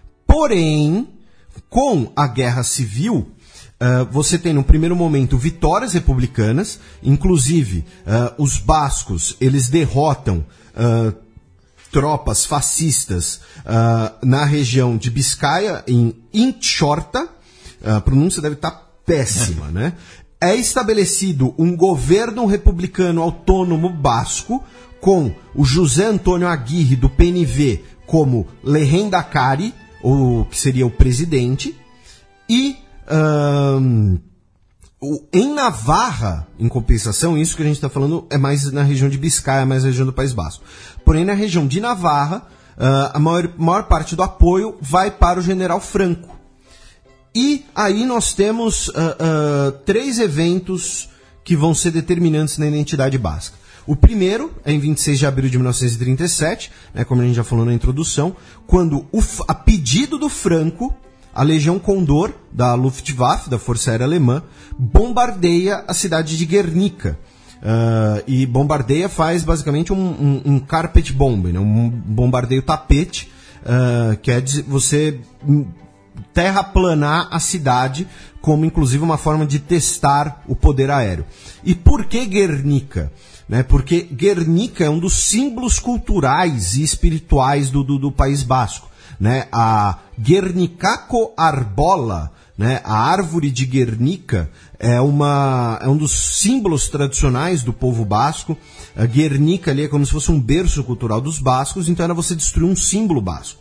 Porém, com a Guerra Civil, uh, você tem no primeiro momento vitórias republicanas, inclusive uh, os bascos, eles derrotam uh, tropas fascistas uh, na região de Biscaia, em Inchorta, a pronúncia deve estar péssima, né? É estabelecido um governo republicano autônomo basco, com o José Antônio Aguirre, do P N V, como lehendakari, ou que seria o presidente, e um, o, em Navarra, em compensação, isso que a gente está falando é mais na região de Biscaia, mais na região do País Basco. Porém, na região de Navarra, uh, a maior, maior parte do apoio vai para o general Franco. E aí nós temos uh, uh, três eventos que vão ser determinantes na identidade basca. O primeiro é em vinte e seis de abril de mil novecentos e trinta e sete, né, como a gente já falou na introdução, quando, o, a pedido do Franco, a Legião Condor, da Luftwaffe, da Força Aérea Alemã, bombardeia a cidade de Guernica. Uh, e bombardeia faz basicamente um, um, um carpet bomb, né, um bombardeio tapete, uh, que é de você terraplanar a cidade, como inclusive uma forma de testar o poder aéreo. E por que Guernica? Né, porque Guernica é um dos símbolos culturais e espirituais do, do, do País Basco. Né, a Guernicaco arbola, né, a árvore de Guernica, é, uma, é um dos símbolos tradicionais do povo basco. A Guernica ali é como se fosse um berço cultural dos bascos, então era você destruir um símbolo basco.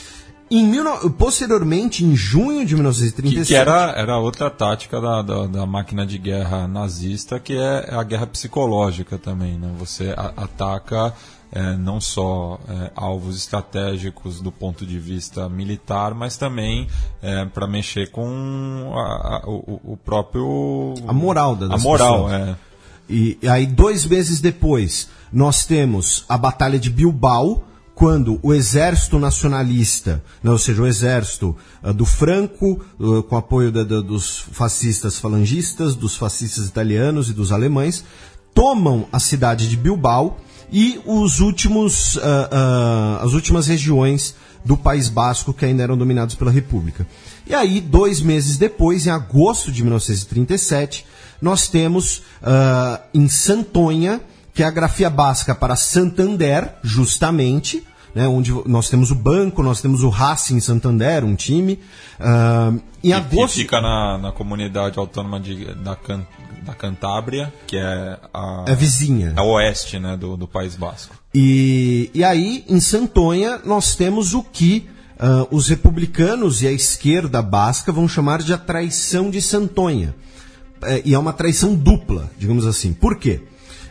Em mil, posteriormente, em junho de mil novecentos e trinta e sete... Que, que era, era outra tática da, da, da máquina de guerra nazista, que é a guerra psicológica também. Né? Você a, ataca é, não só é, alvos estratégicos do ponto de vista militar, mas também é, para mexer com a, a, o, o próprio... A moral das A moral, pessoas. é. E, e aí, dois meses depois, nós temos a Batalha de Bilbao, quando o exército nacionalista, né, ou seja, o exército uh, do Franco, uh, com apoio da, da, dos fascistas falangistas, dos fascistas italianos e dos alemães, tomam a cidade de Bilbao e os últimos, uh, uh, as últimas regiões do País Basco que ainda eram dominados pela República. E aí, dois meses depois, em agosto de mil novecentos e trinta e sete, nós temos uh, em Santonha, que é a grafia basca para Santander, justamente, né, onde nós temos o banco, nós temos o Racing Santander, um time. Uh, em e, agosto... que fica na, na comunidade autônoma de, da, Can, da Cantábria, que é a, é vizinha. a oeste, né, do, do País Basco. E, e aí, em Santonha, nós temos o que uh, os republicanos e a esquerda basca vão chamar de a traição de Santonha. É, e é uma traição dupla, digamos assim. Por quê?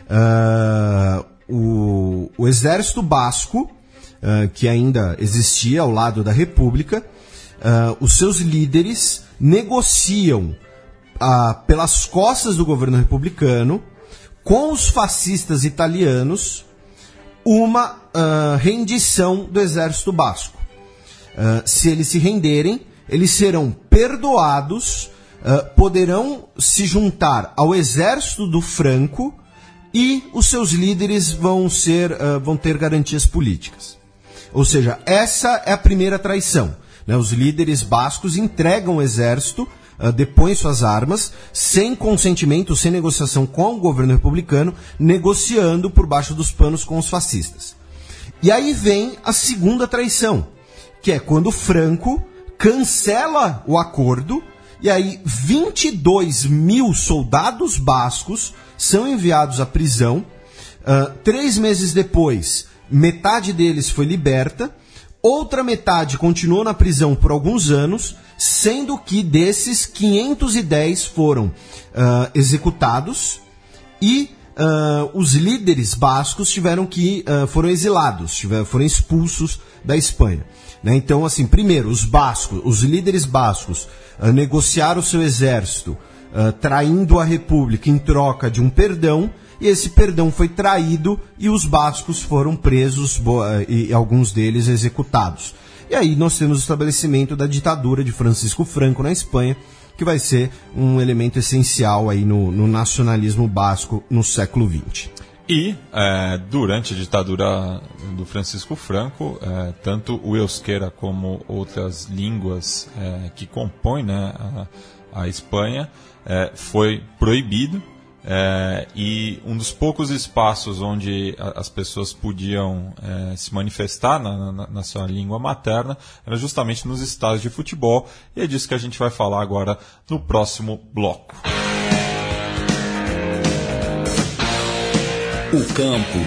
Uh, o, o exército basco, uh, que ainda existia ao lado da República, uh, os seus líderes negociam uh, pelas costas do governo republicano com os fascistas italianos uma uh, rendição do exército basco. Uh, se eles se renderem, eles serão perdoados, uh, poderão se juntar ao exército do Franco e os seus líderes vão, ser, uh, vão ter garantias políticas. Ou seja, essa é a primeira traição. Né? Os líderes bascos entregam o exército, uh, depõem suas armas, sem consentimento, sem negociação com o governo republicano, negociando por baixo dos panos com os fascistas. E aí vem a segunda traição, que é quando Franco cancela o acordo, e aí vinte e dois mil soldados bascos são enviados à prisão. Uh, três meses depois, metade deles foi liberta, outra metade continuou na prisão por alguns anos, sendo que desses, quinhentos e dez foram uh, executados e uh, os líderes bascos tiveram que, uh, foram exilados, tiveram, foram expulsos da Espanha. Né? Então, assim, primeiro, os bascos, os líderes bascos uh, negociaram o seu exército, Uh, traindo a República em troca de um perdão, e esse perdão foi traído e os bascos foram presos boa, e alguns deles executados. E aí nós temos o estabelecimento da ditadura de Francisco Franco na Espanha, que vai ser um elemento essencial aí no, no nacionalismo basco no século vinte. E, é, durante a ditadura do Francisco Franco, é, tanto o euskera como outras línguas é, que compõem, né, a, a Espanha, é, foi proibido. É, e um dos poucos espaços onde a, as pessoas podiam é, se manifestar na, na, na sua língua materna era justamente nos estádios de futebol, e é disso que a gente vai falar agora no próximo bloco. O campo.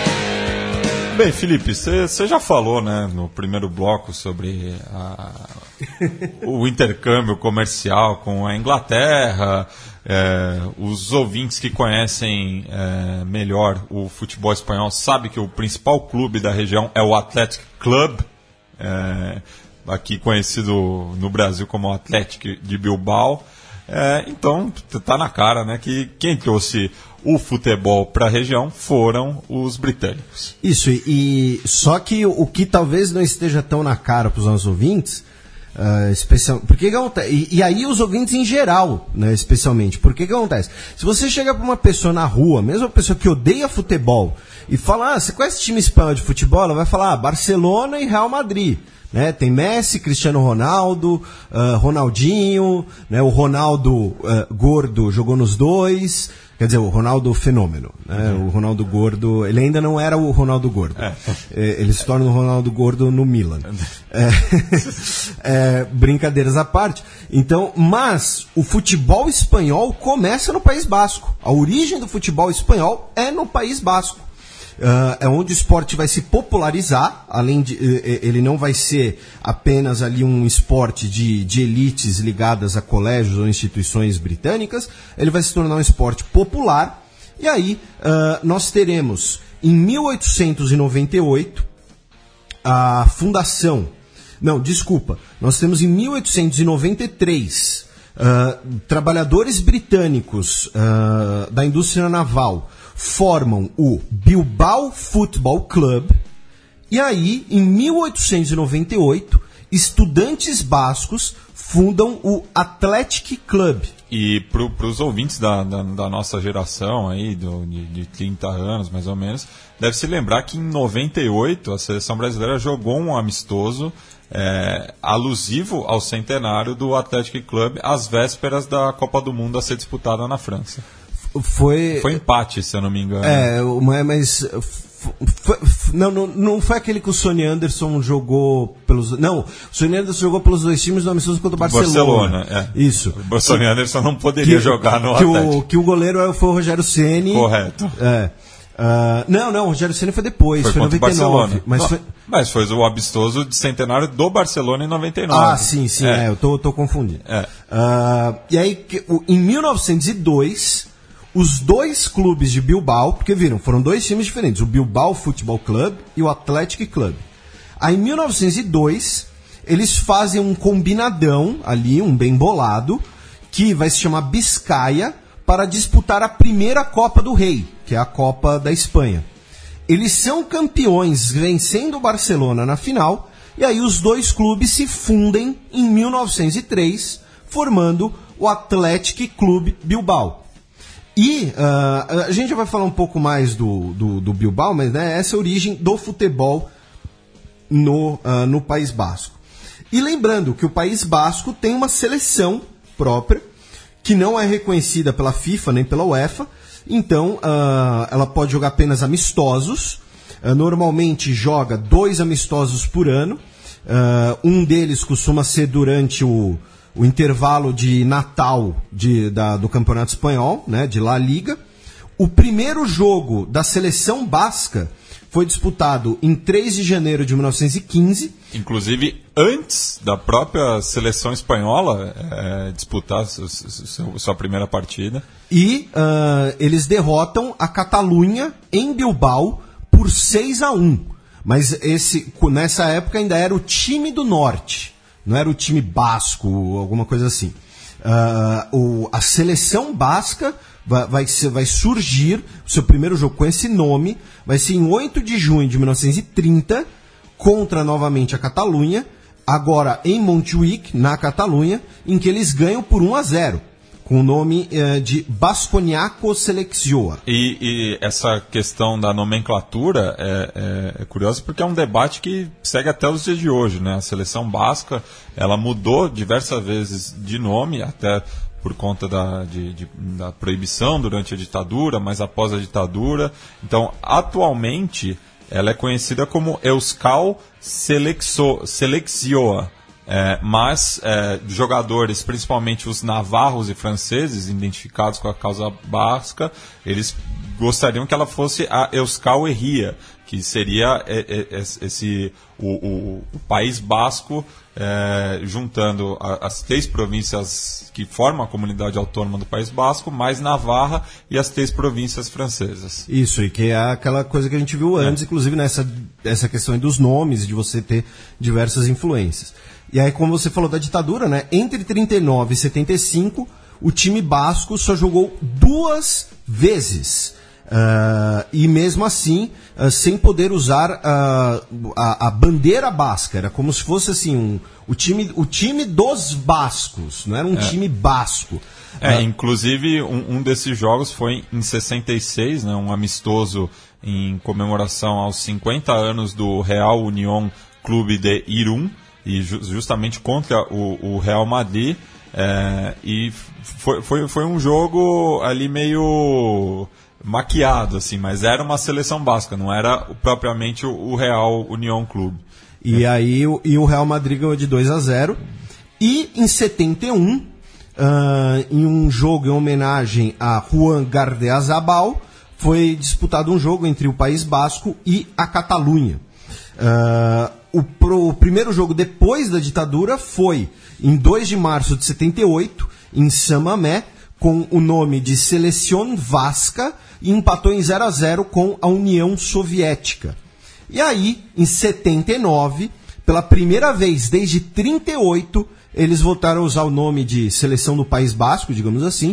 Bem, Felipe, você já falou, né, no primeiro bloco sobre a o intercâmbio comercial com a Inglaterra. É, os ouvintes que conhecem é, melhor o futebol espanhol sabem que o principal clube da região é o Athletic Club, é, aqui conhecido no Brasil como Atlético de Bilbao. É, então tá na cara, né, que quem trouxe o futebol para a região foram os britânicos. Isso, e, e só que o que talvez não esteja tão na cara para os nossos ouvintes, uh, especial, porque que acontece? E, e aí os ouvintes em geral, né, especialmente, porque que acontece? Se você chega para uma pessoa na rua, mesmo uma pessoa que odeia futebol, e fala, ah, você conhece time espanhol de futebol? Ela vai falar, ah, Barcelona e Real Madrid. Né, tem Messi, Cristiano Ronaldo, uh, Ronaldinho, né, o Ronaldo uh, gordo jogou nos dois, quer dizer, o Ronaldo fenômeno, né, uhum. O Ronaldo gordo, ele ainda não era o Ronaldo gordo, é. É, ele se torna o Ronaldo gordo no Milan. É, é, brincadeiras à parte. Então, mas o futebol espanhol começa no País Basco. A origem do futebol espanhol é no País Basco. Uh, é onde o esporte vai se popularizar, além de uh, ele não vai ser apenas ali um esporte de, de elites ligadas a colégios ou instituições britânicas, ele vai se tornar um esporte popular, e aí uh, nós teremos em mil oitocentos e noventa e oito a fundação, não, desculpa, nós temos em mil oitocentos e noventa e três uh, trabalhadores britânicos uh, da indústria naval formam o Bilbao Football Club, e aí, em mil oitocentos e noventa e oito, estudantes bascos fundam o Athletic Club. E para os ouvintes da, da, da nossa geração, aí, do, de, de trinta anos mais ou menos, deve se lembrar que em noventa e oito a seleção brasileira jogou um amistoso é, alusivo ao centenário do Athletic Club, às vésperas da Copa do Mundo a ser disputada na França. Foi, foi empate, se eu não me engano. É, mas foi, não, não, não foi aquele que o Sonny Anderson jogou pelos... Não, o Sonny Anderson jogou pelos dois times no amistoso contra o Barcelona. Barcelona, é. Isso. O Sonny Anderson não poderia que, jogar no que Atlético. O, que o goleiro foi o Rogério Ceni. Correto. É. Uh, não, não, o Rogério Ceni foi depois, foi, foi contra noventa e nove. O Barcelona. Mas, não, foi... mas foi o amistoso de centenário do Barcelona em noventa e nove. Ah, sim, sim, é, é eu tô, tô confundindo. É. Uh, e aí, que, o, em mil novecentos e dois... os dois clubes de Bilbao, porque viram, foram dois times diferentes, o Bilbao Football Club e o Athletic Club. Aí em mil novecentos e dois, eles fazem um combinadão ali, um bem bolado, que vai se chamar Biscaia, para disputar a primeira Copa do Rei, que é a Copa da Espanha. Eles são campeões, vencendo o Barcelona na final, e aí os dois clubes se fundem em mil novecentos e três, formando o Athletic Club Bilbao. E uh, a gente já vai falar um pouco mais do, do, do Bilbao, mas né, essa é a origem do futebol no, uh, no País Basco. E lembrando que o País Basco tem uma seleção própria, que não é reconhecida pela FIFA nem pela UEFA, então uh, ela pode jogar apenas amistosos, uh, normalmente joga dois amistosos por ano, uh, um deles costuma ser durante o... o intervalo de Natal de, da, do Campeonato Espanhol, né, de La Liga. O primeiro jogo da seleção basca foi disputado em três de janeiro de mil novecentos e quinze. Inclusive, antes da própria seleção espanhola é, disputar su, su, sua primeira partida. E uh, eles derrotam a Catalunha em Bilbao por seis a um. Mas esse, nessa época ainda era o time do Norte. Não era o time basco, alguma coisa assim. Uh, o, a seleção basca vai, vai, ser, vai surgir, o seu primeiro jogo com esse nome, vai ser em oito de junho de mil novecentos e trinta, contra novamente a Catalunha, agora em Montjuïc, na Catalunha, em que eles ganham por um a zero. Com o nome uh, de Basconiaco Seleccionador. E, e essa questão da nomenclatura é, é, é curiosa porque é um debate que segue até os dias de hoje, né? A seleção basca, ela mudou diversas vezes de nome, até por conta da, de, de, da proibição durante a ditadura, mas após a ditadura. Então, atualmente, ela é conhecida como Euskal Seleccionador. É, mas é, jogadores, principalmente os navarros e franceses, identificados com a causa basca, eles gostariam que ela fosse a Euskal Herria, que seria esse, o, o, o País Basco é, juntando a, as três províncias que formam a comunidade autônoma do País Basco, mais Navarra e as três províncias francesas. Isso, e que é aquela coisa que a gente viu antes, é. inclusive nessa essa questão dos nomes, de você ter diversas influências. E aí, como você falou da ditadura, né, entre trinta e nove e setenta e cinco, o time basco só jogou duas vezes. Uh, e mesmo assim, uh, sem poder usar uh, a, a bandeira basca. Era como se fosse assim, um, o, time, o time dos bascos, não era um é. time basco. É, uh, inclusive, um, um desses jogos foi em sessenta e seis, né, um amistoso em comemoração aos cinquenta anos do Real Unión Clube de Irún, e ju- justamente contra o, o Real Madrid. É, e foi, foi, foi um jogo ali meio maquiado, assim, mas era uma seleção basca, não era propriamente o, o Real Unión Clube. E é. aí o, e o Real Madrid ganhou de dois a zero. E em setenta e um, uh, em um jogo em homenagem a Juan Gardiazabal, foi disputado um jogo entre o País Basco e a Catalunha. Uh, o, pro, o primeiro jogo depois da ditadura foi em dois de março de setenta e oito, em San Mamés, com o nome de Seleção Vasca, e empatou em zero a zero com a União Soviética. E aí, em setenta e nove, pela primeira vez desde trinta e oito, eles voltaram a usar o nome de Seleção do País Basco, digamos assim,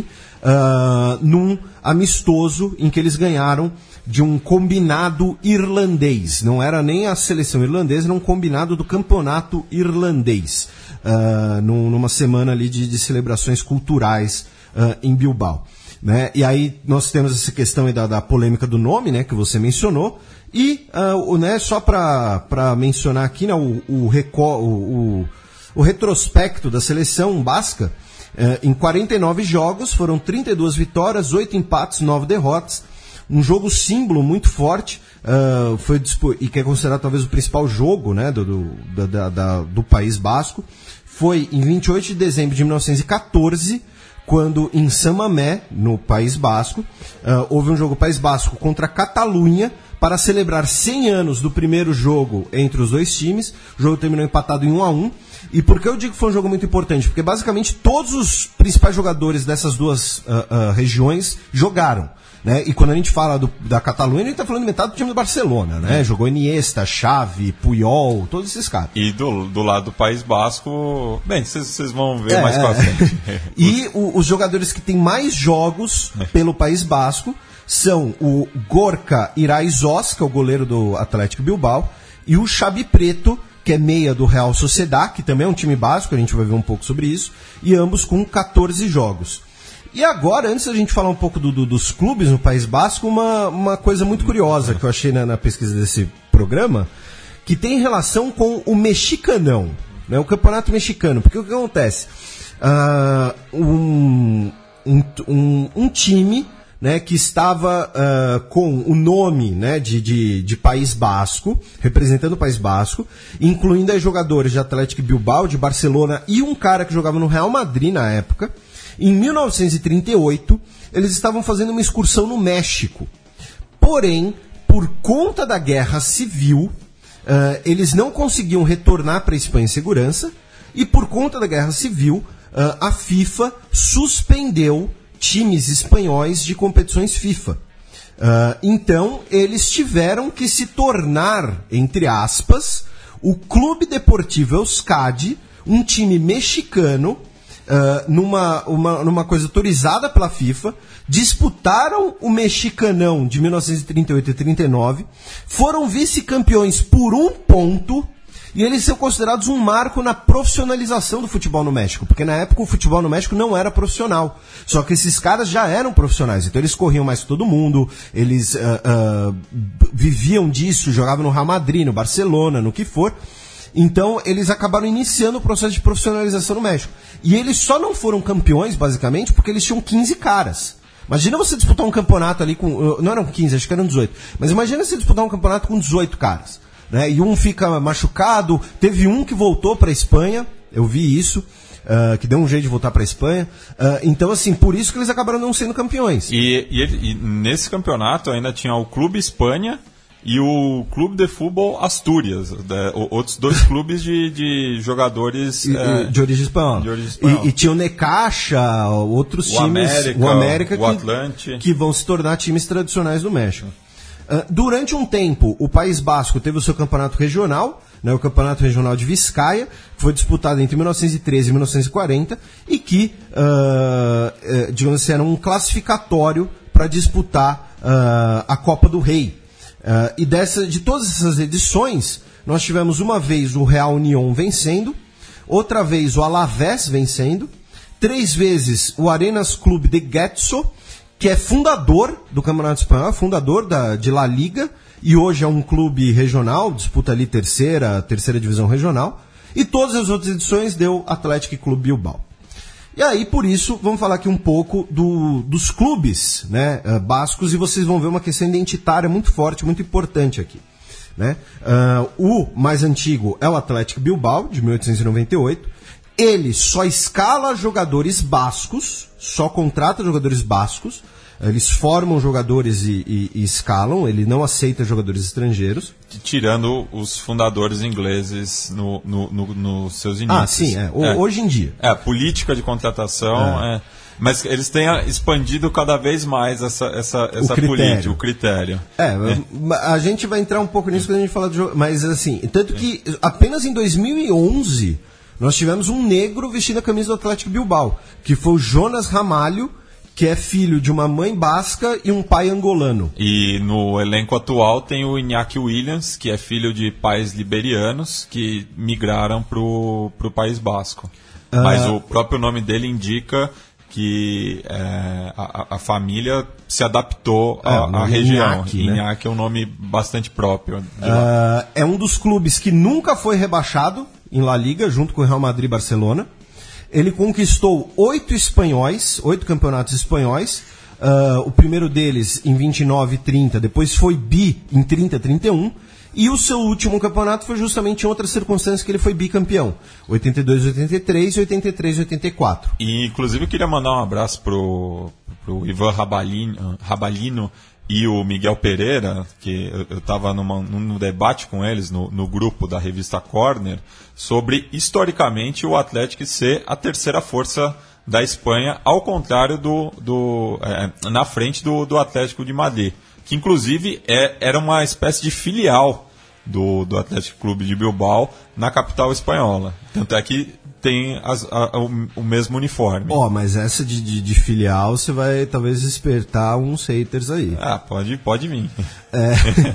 uh, num amistoso em que eles ganharam de um combinado irlandês. Não era nem a seleção irlandesa, era um combinado do campeonato irlandês, uh, num, numa semana ali de, de celebrações culturais uh, em Bilbao. Né? E aí nós temos essa questão aí da, da polêmica do nome, né, que você mencionou, e uh, né, só para mencionar aqui, né, o, o, reco- o, o, o retrospecto da seleção basca, uh, em quarenta e nove jogos, foram trinta e duas vitórias, oito empates, nove derrotas, um jogo símbolo muito forte, uh, foi, e que é considerado talvez o principal jogo, né, do, do, da, da, do País Basco, foi em vinte e oito de dezembro de mil novecentos e catorze, quando em San Mamés, no País Basco, uh, houve um jogo País Basco contra a Catalunha para celebrar cem anos do primeiro jogo entre os dois times. O jogo terminou empatado em um a um. E por que eu digo que foi um jogo muito importante? Porque basicamente todos os principais jogadores dessas duas uh, uh, regiões jogaram. Né? E quando a gente fala do, da Catalunha, a gente está falando de metade do time do Barcelona, né? É. Jogou Iniesta, Xavi, Puyol, todos esses caras. E do, do lado do País Basco, bem, vocês vão ver é, mais pra frente. E o, os jogadores que têm mais jogos é. pelo País Basco são o Gorka Iraizós, que é o goleiro do Atlético Bilbao, e o Xabi Preto, que é meia do Real Sociedad, que também é um time basco, a gente vai ver um pouco sobre isso, e ambos com catorze jogos. E agora, antes da gente falar um pouco do, do, dos clubes no País Basco, uma, uma coisa muito curiosa que eu achei na, na pesquisa desse programa, que tem relação com o Mexicanão, né, o Campeonato Mexicano. Porque o que acontece? Uh, um, um, um, um time, né, que estava uh, com o nome, né, de, de, de País Basco, representando o País Basco, incluindo aí jogadores de Atlético Bilbao, de Barcelona e um cara que jogava no Real Madrid na época. Em mil novecentos e trinta e oito, eles estavam fazendo uma excursão no México. Porém, por conta da guerra civil, uh, eles não conseguiam retornar para a Espanha em segurança, e por conta da guerra civil, uh, a FIFA suspendeu times espanhóis de competições FIFA. Uh, então, eles tiveram que se tornar, entre aspas, o Clube Deportivo Euskadi, um time mexicano, Uh, numa, uma, numa coisa autorizada pela FIFA, disputaram o Mexicanão de mil novecentos e trinta e oito e trinta e nove, foram vice-campeões por um ponto, e eles são considerados um marco na profissionalização do futebol no México, porque na época o futebol no México não era profissional, só que esses caras já eram profissionais, então eles corriam mais que todo mundo, eles uh, uh, viviam disso, jogavam no Real Madrid, no Barcelona, no que for. Então, eles acabaram iniciando o processo de profissionalização no México. E eles só não foram campeões, basicamente, porque eles tinham quinze caras. Imagina você disputar um campeonato ali com... Não eram quinze, acho que eram dezoito. Mas imagina você disputar um campeonato com dezoito caras. Né? E um fica machucado. Teve um que voltou para a Espanha, eu vi isso, uh, que deu um jeito de voltar para a Espanha. Uh, então, assim, por isso que eles acabaram não sendo campeões. E, e, e nesse campeonato ainda tinha o Clube Espanha e o Clube de Futebol Astúrias, né, outros dois clubes de, de jogadores e, é, de origem espanhola. De origem espanhola. E, e tinha o Necaxa, outros o times, América, o América, o que, Atlante, que vão se tornar times tradicionais do México. Uh, durante um tempo, o País Basco teve o seu campeonato regional, né, o Campeonato Regional de Vizcaya, que foi disputado entre mil novecentos e treze e mil novecentos e quarenta, e que, uh, uh, digamos assim, era um classificatório para disputar uh, a Copa do Rei. Uh, e dessa, de todas essas edições, nós tivemos uma vez o Real Unión vencendo, outra vez o Alavés vencendo, três vezes o Arenas Clube de Getxo, que é fundador do Campeonato Espanhol, fundador da, de La Liga, e hoje é um clube regional, disputa ali terceira, terceira divisão regional, e todas as outras edições deu Athletic Clube Bilbao. E aí, por isso, vamos falar aqui um pouco do, dos clubes, né, uh, bascos, e vocês vão ver uma questão identitária muito forte, muito importante aqui. Né? Uh, o mais antigo é o Athletic Bilbao, de mil oitocentos e noventa e oito. Ele só escala jogadores bascos, só contrata jogadores bascos. Eles formam jogadores e, e, e escalam, ele não aceita jogadores estrangeiros. Tirando os fundadores ingleses nos no, no, no seus inícios. Ah, sim, é. O, é. Hoje em dia. É, a política de contratação, é. É. Mas eles têm expandido cada vez mais essa, essa, essa o política, o critério. É, é, a gente vai entrar um pouco nisso quando a gente falar de jogo. Mas assim, tanto que apenas em dois mil e onze nós tivemos um negro vestindo a camisa do Athletic Bilbao, que foi o Jonas Ramalho, que é filho de uma mãe basca e um pai angolano. E no elenco atual tem o Iñaki Williams, que é filho de pais liberianos que migraram para o País Basco. Uh... Mas o próprio nome dele indica que é, a, a família se adaptou à, é, à região. Iñaki, né? Iñaki é um nome bastante próprio. Uh, é um dos clubes que nunca foi rebaixado em La Liga, junto com o Real Madrid e Barcelona. Ele conquistou oito espanhóis, oito campeonatos espanhóis. Uh, o primeiro deles em vinte e nove e trinta, depois foi bi em trinta e trinta e um. E o seu último campeonato foi justamente em outras circunstâncias que ele foi bicampeão. oitenta e dois, oitenta e três e oitenta e três, oitenta e quatro. E, inclusive, eu queria mandar um abraço pro, pro Ivan Rabalino, Rabalino e o Miguel Pereira, que eu estava num debate com eles no, no grupo da revista Corner, sobre, historicamente, o Atlético ser a terceira força da Espanha, ao contrário do, do é, na frente do, do Atlético de Madrid, que inclusive é, era uma espécie de filial do, do Atlético Clube de Bilbao na capital espanhola. Tanto é que tem as, a, o, o mesmo uniforme. Ó, oh, mas essa de, de, de filial você vai talvez despertar uns haters aí. Ah, pode, pode vir. É,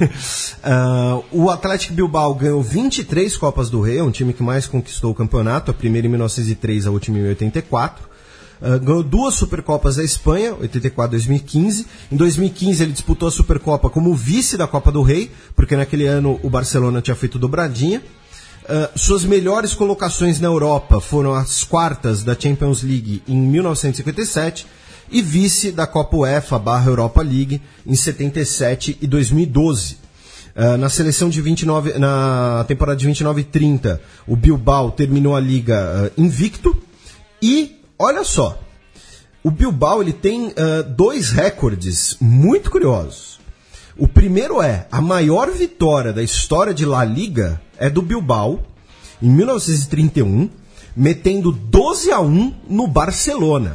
uh, o Athletic Bilbao ganhou vinte e três Copas do Rei, é um time que mais conquistou o campeonato, a primeira em mil novecentos e três, a última em oitenta e quatro. Uh, ganhou duas Supercopas da Espanha, oitenta e quatro e dois mil e quinze. Em dois mil e quinze ele disputou a Supercopa como vice da Copa do Rei, porque naquele ano o Barcelona tinha feito dobradinha. Uh, suas melhores colocações na Europa foram as quartas da Champions League em mil novecentos e cinquenta e sete e vice da Copa UEFA barra Europa League em setenta e sete e dois mil e doze. Uh, na seleção de vinte e nove, na temporada de vinte e nove e trinta, o Bilbao terminou a liga uh, invicto. E olha só, o Bilbao ele tem uh, dois recordes muito curiosos. O primeiro é, a maior vitória da história de La Liga é do Bilbao, em mil novecentos e trinta e um, metendo doze a um no Barcelona.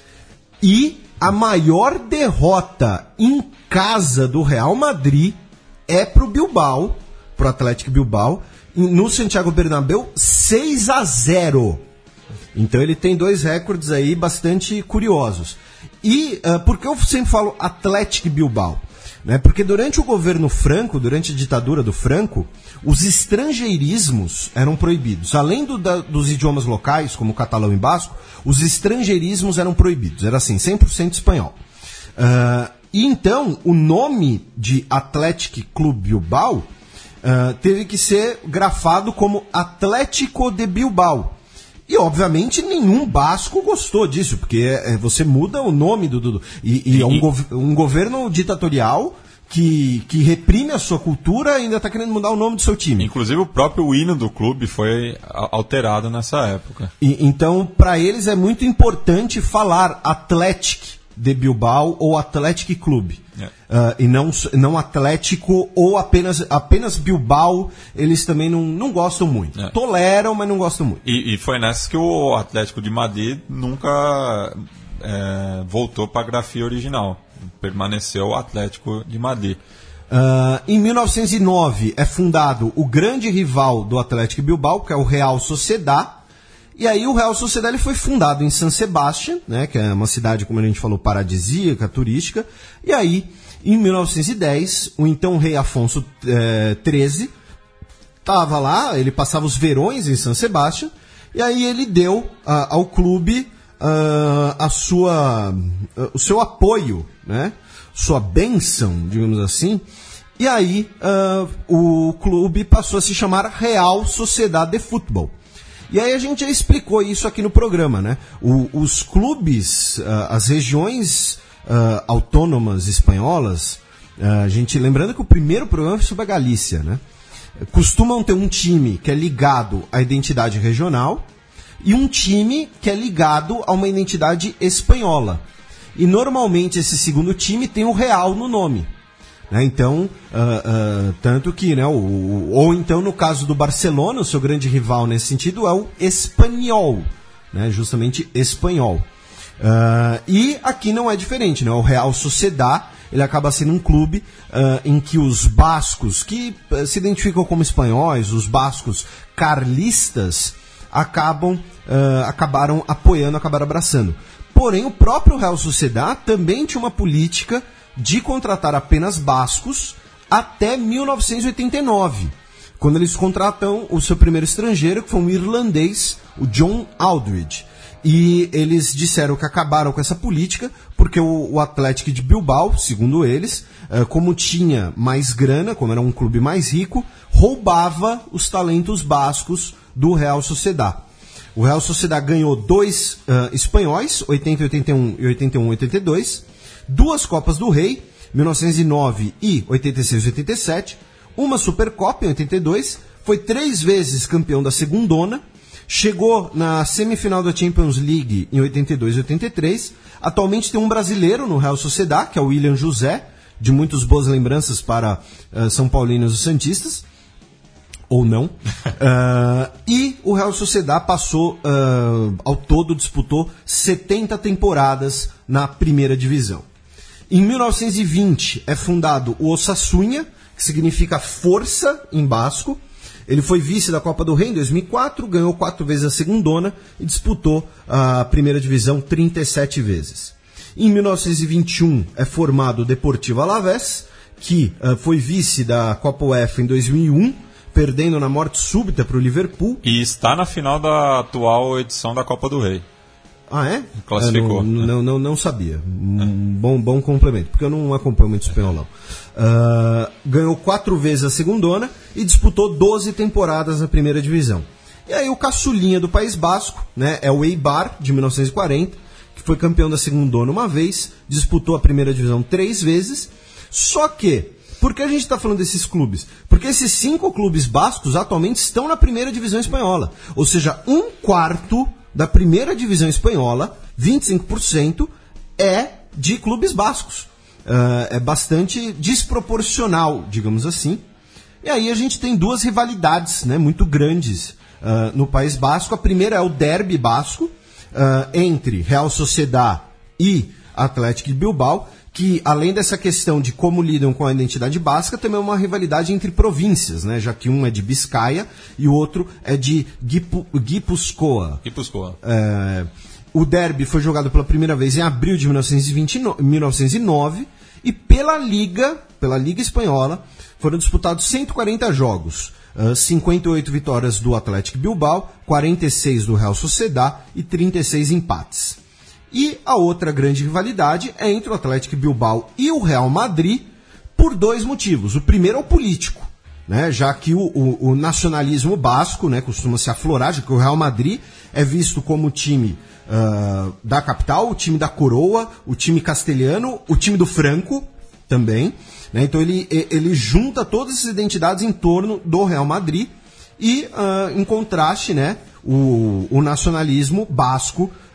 E a maior derrota em casa do Real Madrid é pro Bilbao, pro Athletic Bilbao, no Santiago Bernabéu, seis a zero. Então ele tem dois recordes aí bastante curiosos. E uh, por que eu sempre falo Athletic Bilbao? Né? Porque durante o governo Franco, durante a ditadura do Franco, os estrangeirismos eram proibidos. Além do, da, dos idiomas locais, como o catalão e basco, os estrangeirismos eram proibidos. Era assim, cem por cento espanhol. Uh, e então, o nome de Athletic Clube Bilbao uh, teve que ser grafado como Atlético de Bilbao. E, obviamente, nenhum basco gostou disso, porque é, você muda o nome do... do e, e é um, gov, um governo ditatorial que, que reprime a sua cultura e ainda está querendo mudar o nome do seu time. Inclusive, o próprio hino do clube foi alterado nessa época. E, então, para eles é muito importante falar Athletic de Bilbao ou Athletic Club. É. Uh, e não, não Atlético ou apenas, apenas Bilbao, eles também não, não gostam muito. É. Toleram, mas não gostam muito. E, e foi nessa que o Atlético de Madrid nunca é, voltou para a grafia original. Permaneceu o Atlético de Madrid. Uh, em mil novecentos e nove é fundado o grande rival do Athletic Bilbao, que é o Real Sociedad. E aí o Real Sociedad ele foi fundado em San Sebastián, né, que é uma cidade, como a gente falou, paradisíaca, turística. E aí, em mil novecentos e dez, o então rei Afonso eh, treze estava lá, ele passava os verões em San Sebastián, e aí ele deu uh, ao clube uh, a sua, uh, o seu apoio, né, sua bênção, digamos assim. E aí uh, o clube passou a se chamar Real Sociedad de Futebol. E aí a gente já explicou isso aqui no programa, né? O, os clubes, uh, as regiões uh, autônomas espanholas, uh, a gente lembrando que o primeiro programa foi sobre a Galícia, né? Costumam ter um time que é ligado à identidade regional e um time que é ligado a uma identidade espanhola. E normalmente esse segundo time tem o Real no nome. Né? Então, uh, uh, tanto que, né, o, o, ou então no caso do Barcelona, o seu grande rival nesse sentido é o Espanhol, né? Justamente espanhol. Uh, e aqui não é diferente, né? O Real Sociedad, ele acaba sendo um clube uh, em que os bascos, que uh, se identificam como espanhóis, os bascos carlistas, acabam, uh, acabaram apoiando, acabaram abraçando. Porém, o próprio Real Sociedad também tinha uma política de contratar apenas bascos até mil novecentos e oitenta e nove, quando eles contratam o seu primeiro estrangeiro, que foi um irlandês, o John Aldridge. E eles disseram que acabaram com essa política porque o, o Athletic de Bilbao, segundo eles, uh, como tinha mais grana, como era um clube mais rico, roubava os talentos bascos do Real Sociedad. O Real Sociedad ganhou dois uh, espanhóis, oitenta, oitenta e um e oitenta e um, oitenta e dois, duas Copas do Rei, mil novecentos e nove e oitenta e seis, oitenta e sete, uma Supercopa em oitenta e dois, foi três vezes campeão da Segundona, chegou na semifinal da Champions League em oitenta e dois e oitenta e três, atualmente tem um brasileiro no Real Sociedad, que é o William José, de muitas boas lembranças para uh, São Paulinos e Santistas, ou não. uh, e o Real Sociedad passou, uh, ao todo, disputou setenta temporadas na primeira divisão. Em mil novecentos e vinte é fundado o Osasuna, que significa força em basco. Ele foi vice da Copa do Rei em dois mil e quatro, ganhou quatro vezes a Segundona e disputou a primeira divisão trinta e sete vezes. Em mil novecentos e vinte e um é formado o Deportivo Alavés, que uh, foi vice da Copa UEFA em dois mil e um, perdendo na morte súbita para o Liverpool. E está na final da atual edição da Copa do Rei. Ah, é? Classificou. É, não, não, não, não sabia. Um é. bom, bom complemento, porque eu não acompanho muito espanholão. Uh, ganhou quatro vezes a Segundona e disputou doze temporadas na primeira divisão. E aí o caçulinha do País Basco, né, é o Eibar, de mil novecentos e quarenta, que foi campeão da Segundona uma vez, disputou a primeira divisão três vezes. Só que, por que a gente está falando desses clubes? Porque esses cinco clubes bascos atualmente estão na primeira divisão espanhola. Ou seja, um quarto da primeira divisão espanhola, vinte e cinco por cento, é de clubes bascos. Uh, é bastante desproporcional, digamos assim. E aí a gente tem duas rivalidades, né, muito grandes uh, no País Basco. A primeira é o derby basco, uh, entre Real Sociedad e Athletic de Bilbao, que além dessa questão de como lidam com a identidade basca, também é uma rivalidade entre províncias, né? Já que um é de Biscaia e o outro é de Guipu, Guipúzcoa. Guipúzcoa. É, o derby foi jogado pela primeira vez em abril de mil novecentos e vinte, mil novecentos e nove e pela Liga, pela Liga Espanhola, foram disputados cento e quarenta jogos. Uh, cinquenta e oito vitórias do Athletic Bilbao, quarenta e seis do Real Sociedad e trinta e seis empates. E a outra grande rivalidade é entre o Athletic Bilbao e o Real Madrid por dois motivos. O primeiro é o político, né? Já que o, o, o nacionalismo basco, né, costuma se aflorar, já que o Real Madrid é visto como o time uh, da capital, o time da coroa, o time castelhano, o time do Franco também. Né? Então ele, ele junta todas essas identidades em torno do Real Madrid e, uh, em contraste, né, o, o nacionalismo basco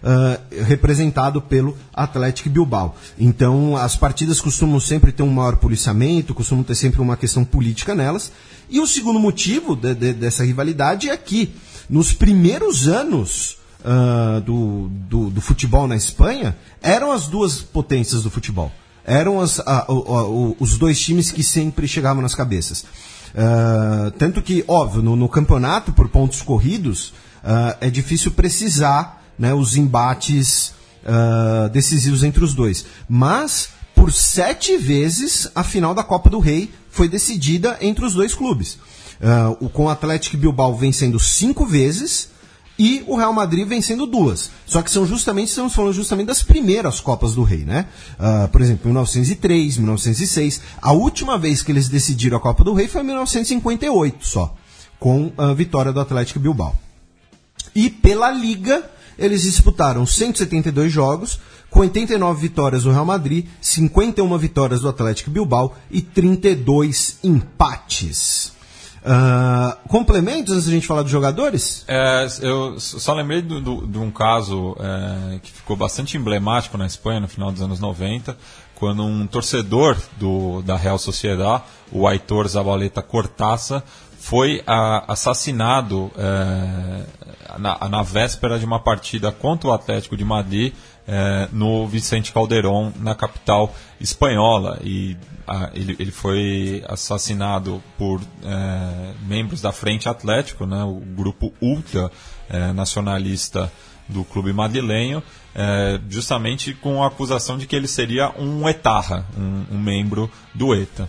uh, representado pelo Athletic Bilbao. Então, as partidas costumam sempre ter um maior policiamento, costumam ter sempre uma questão política nelas. E o segundo motivo de, de, dessa rivalidade é que, nos primeiros anos uh, do, do, do futebol na Espanha, eram as duas potências do futebol. Eram as, a, a, a, os dois times que sempre chegavam nas cabeças. Uh, tanto que, óbvio, no, no campeonato, por pontos corridos, uh, é difícil precisar, né, os embates uh, decisivos entre os dois. Mas, por sete vezes, a final da Copa do Rei foi decidida entre os dois clubes. Uh, o, com o Athletic Bilbao vencendo cinco vezes e o Real Madrid vencendo duas. Só que são justamente, estamos falando justamente das primeiras Copas do Rei, né? Uh, por exemplo, mil novecentos e três, mil novecentos e seis. A última vez que eles decidiram a Copa do Rei foi em mil novecentos e cinquenta e oito só, com a vitória do Athletic Bilbao. E pela Liga, eles disputaram cento e setenta e dois jogos, com oitenta e nove vitórias do Real Madrid, cinquenta e uma vitórias do Athletic Bilbao e trinta e dois empates. Uh, complementos antes da gente falar dos jogadores? É, eu só lembrei de, de, de um caso é, que ficou bastante emblemático na Espanha no final dos anos noventa, quando um torcedor do, da Real Sociedad, o Aitor Zabaleta Cortázar, foi a, assassinado é, na, na véspera de uma partida contra o Atlético de Madrid é, no Vicente Calderón, na capital espanhola. E a, ele, ele foi assassinado por é, membros da Frente Atlético, né, o grupo ultra é, nacionalista do clube madrilenho, é, justamente com a acusação de que ele seria um etarra, um, um membro do ETA.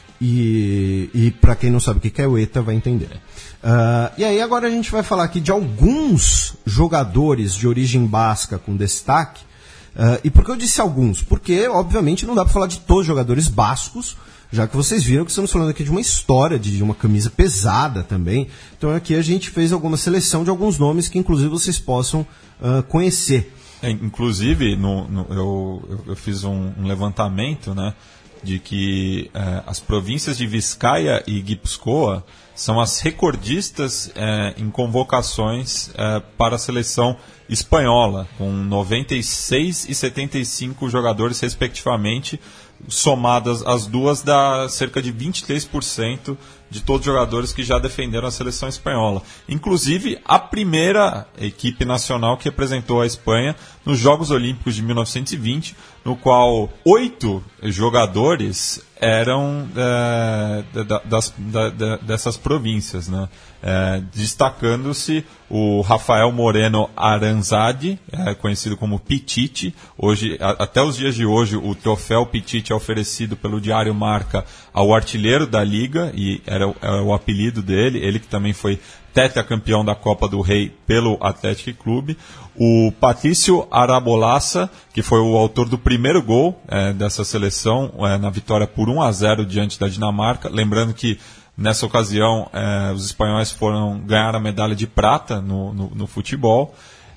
E, e para quem não sabe o que é o ETA, vai entender. Uh, e aí agora a gente vai falar aqui de alguns jogadores de origem basca com destaque. Uh, e por que eu disse alguns? Porque, obviamente, não dá para falar de todos os jogadores bascos, já que vocês viram que estamos falando aqui de uma história, de, de uma camisa pesada também. Então aqui a gente fez alguma seleção de alguns nomes que, inclusive, vocês possam uh, conhecer. É, inclusive, no, no, eu, eu fiz um, um levantamento, né, de que eh, as províncias de Vizcaya e Guipúzcoa são as recordistas eh, em convocações eh, para a seleção espanhola, com noventa e seis e setenta e cinco jogadores, respectivamente, somadas as duas, dá cerca de vinte e três por cento de todos os jogadores que já defenderam a seleção espanhola. Inclusive, a primeira equipe nacional que representou a Espanha nos Jogos Olímpicos de mil novecentos e vinte, no qual oito jogadores eram é, da, das, da, da, dessas províncias, né? É, destacando-se o Rafael Moreno Aranzadi, é, conhecido como Pichichi. Hoje, a, até os dias de hoje, o troféu Pichichi é oferecido pelo Diário Marca ao artilheiro da Liga, e era, era o apelido dele, ele que também foi tetracampeão da Copa do Rei pelo Atlético Clube. O Patrício Arabolassa, que foi o autor do primeiro gol é, dessa seleção, é, na vitória por um a zero diante da Dinamarca. Lembrando que nessa ocasião é, os espanhóis foram ganhar a medalha de prata no, no, no futebol.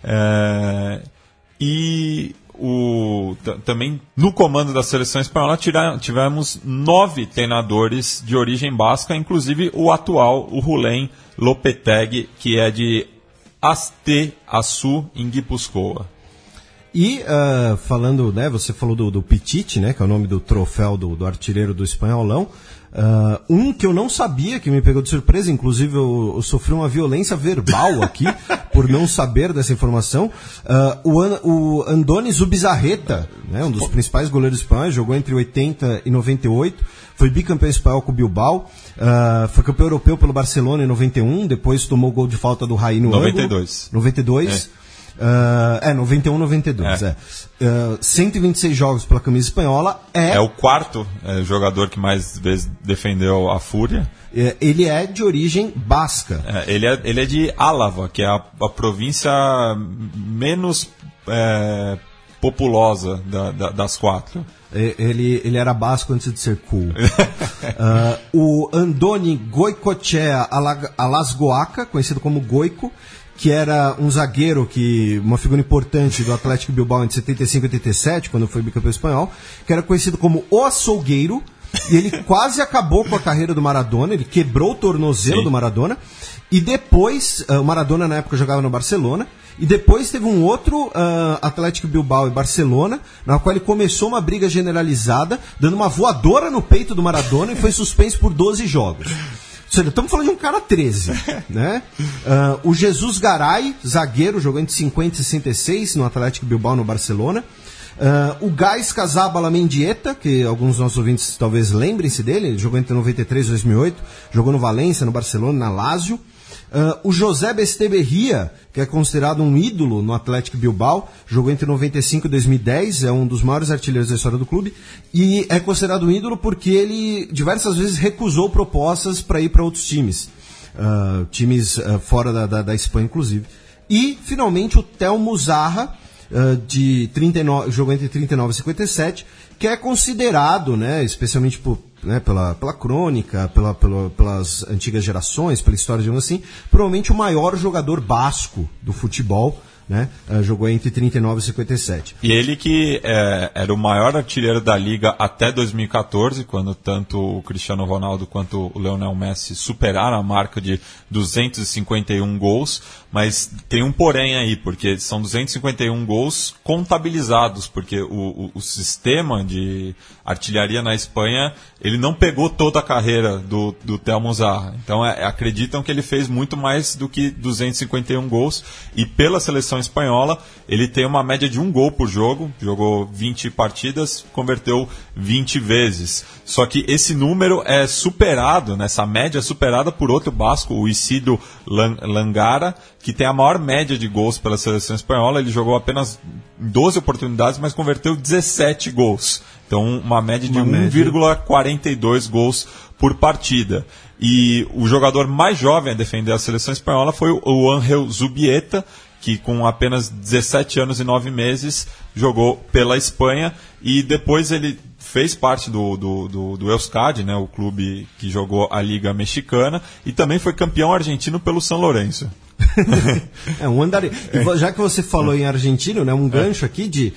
É, e o, t- também no comando da seleção espanhola tira, tivemos nove treinadores de origem basca, inclusive o atual, o Rulén Lopetegui, que é de Aste-Açu, em Guipúzcoa. E uh, falando, né, você falou do, do Pichichi, né, que é o nome do troféu do, do artilheiro do espanholão. Uh, um que eu não sabia, que me pegou de surpresa, inclusive eu, eu sofri uma violência verbal aqui por não saber dessa informação. Uh, o, An, o Andoni Zubizarreta, né, um dos principais goleiros espanhóis, jogou entre oitenta e noventa e oito, foi bicampeão espanhol com o Bilbao, uh, foi campeão europeu pelo Barcelona em noventa e um, depois tomou o gol de falta do Raí no noventa e dois. ângulo. noventa e dois. É. Uh, é, noventa e um, noventa e dois, é. é. Uh, cento e vinte e seis jogos pela camisa espanhola. É, é o quarto é, jogador que mais vezes defendeu a Fúria. É, ele é de origem basca. É, ele, é, ele é de Álava, que é a, a província menos é, populosa da, da, das quatro. Ele, ele era basco antes de ser cool. uh, o Andoni Goicoechea Alasgoaca, conhecido como Goico, que era um zagueiro, que uma figura importante do Atlético Bilbao entre setenta e cinco e oitenta e sete, quando foi bicampeão espanhol, que era conhecido como O Açougueiro, e ele quase acabou com a carreira do Maradona, ele quebrou o tornozelo Sim. do Maradona, e depois, uh, o Maradona na época jogava no Barcelona, e depois teve um outro uh, Atlético Bilbao e Barcelona, na qual ele começou uma briga generalizada, dando uma voadora no peito do Maradona e foi suspenso por doze jogos. Ou seja, estamos falando de um cara treze, né? Uh, o Jesus Garay, zagueiro, jogou entre cinquenta e sessenta e seis no Atlético Bilbao no Barcelona. Uh, o Gais Casabala Mendieta, que alguns dos nossos ouvintes talvez lembrem-se dele, ele jogou entre noventa e três e dois mil e oito, jogou no Valência, no Barcelona, na Lazio. Uh, o José Besteberria, que é considerado um ídolo no Atlético Bilbao, jogou entre noventa e cinco e dois mil e dez, é um dos maiores artilheiros da história do clube, e é considerado um ídolo porque ele diversas vezes recusou propostas para ir para outros times, uh, times uh, fora da, da, da Espanha, inclusive. E, finalmente, o Telmo Zarra, uh, de trinta e nove, jogou entre trinta e nove e cinquenta e sete, que é considerado, né, especialmente por Né, pela, pela crônica, pela, pela, pelas antigas gerações, pela história, digamos assim, provavelmente o maior jogador basco do futebol, né? Uh, jogou entre trinta e nove e cinquenta e sete. E ele que é, era o maior artilheiro da Liga até dois mil e catorze, quando tanto o Cristiano Ronaldo quanto o Lionel Messi superaram a marca de duzentos e cinquenta e um gols, mas tem um porém aí, porque são duzentos e cinquenta e um gols contabilizados, porque o, o, o sistema de artilharia na Espanha, ele não pegou toda a carreira do, do Telmo Zarra. Então é, acreditam que ele fez muito mais do que duzentos e cinquenta e um gols, e pela seleção espanhola, ele tem uma média de um gol por jogo, jogou vinte partidas, converteu vinte vezes. Só que esse número é superado, nessa média é superada por outro basco, o Isidro Langara, que tem a maior média de gols pela seleção espanhola. Ele jogou apenas doze oportunidades, mas converteu dezessete gols. Então, uma média de um vírgula quarenta e dois gols por partida. E o jogador mais jovem a defender a seleção espanhola foi o Ángel Zubieta, que com apenas dezessete anos e nove meses jogou pela Espanha, e depois ele fez parte do, do, do, do Euskadi, né, o clube que jogou a Liga Mexicana, e também foi campeão argentino pelo São Lourenço. É um andarilho. Já que você falou em argentino, né, um gancho aqui de...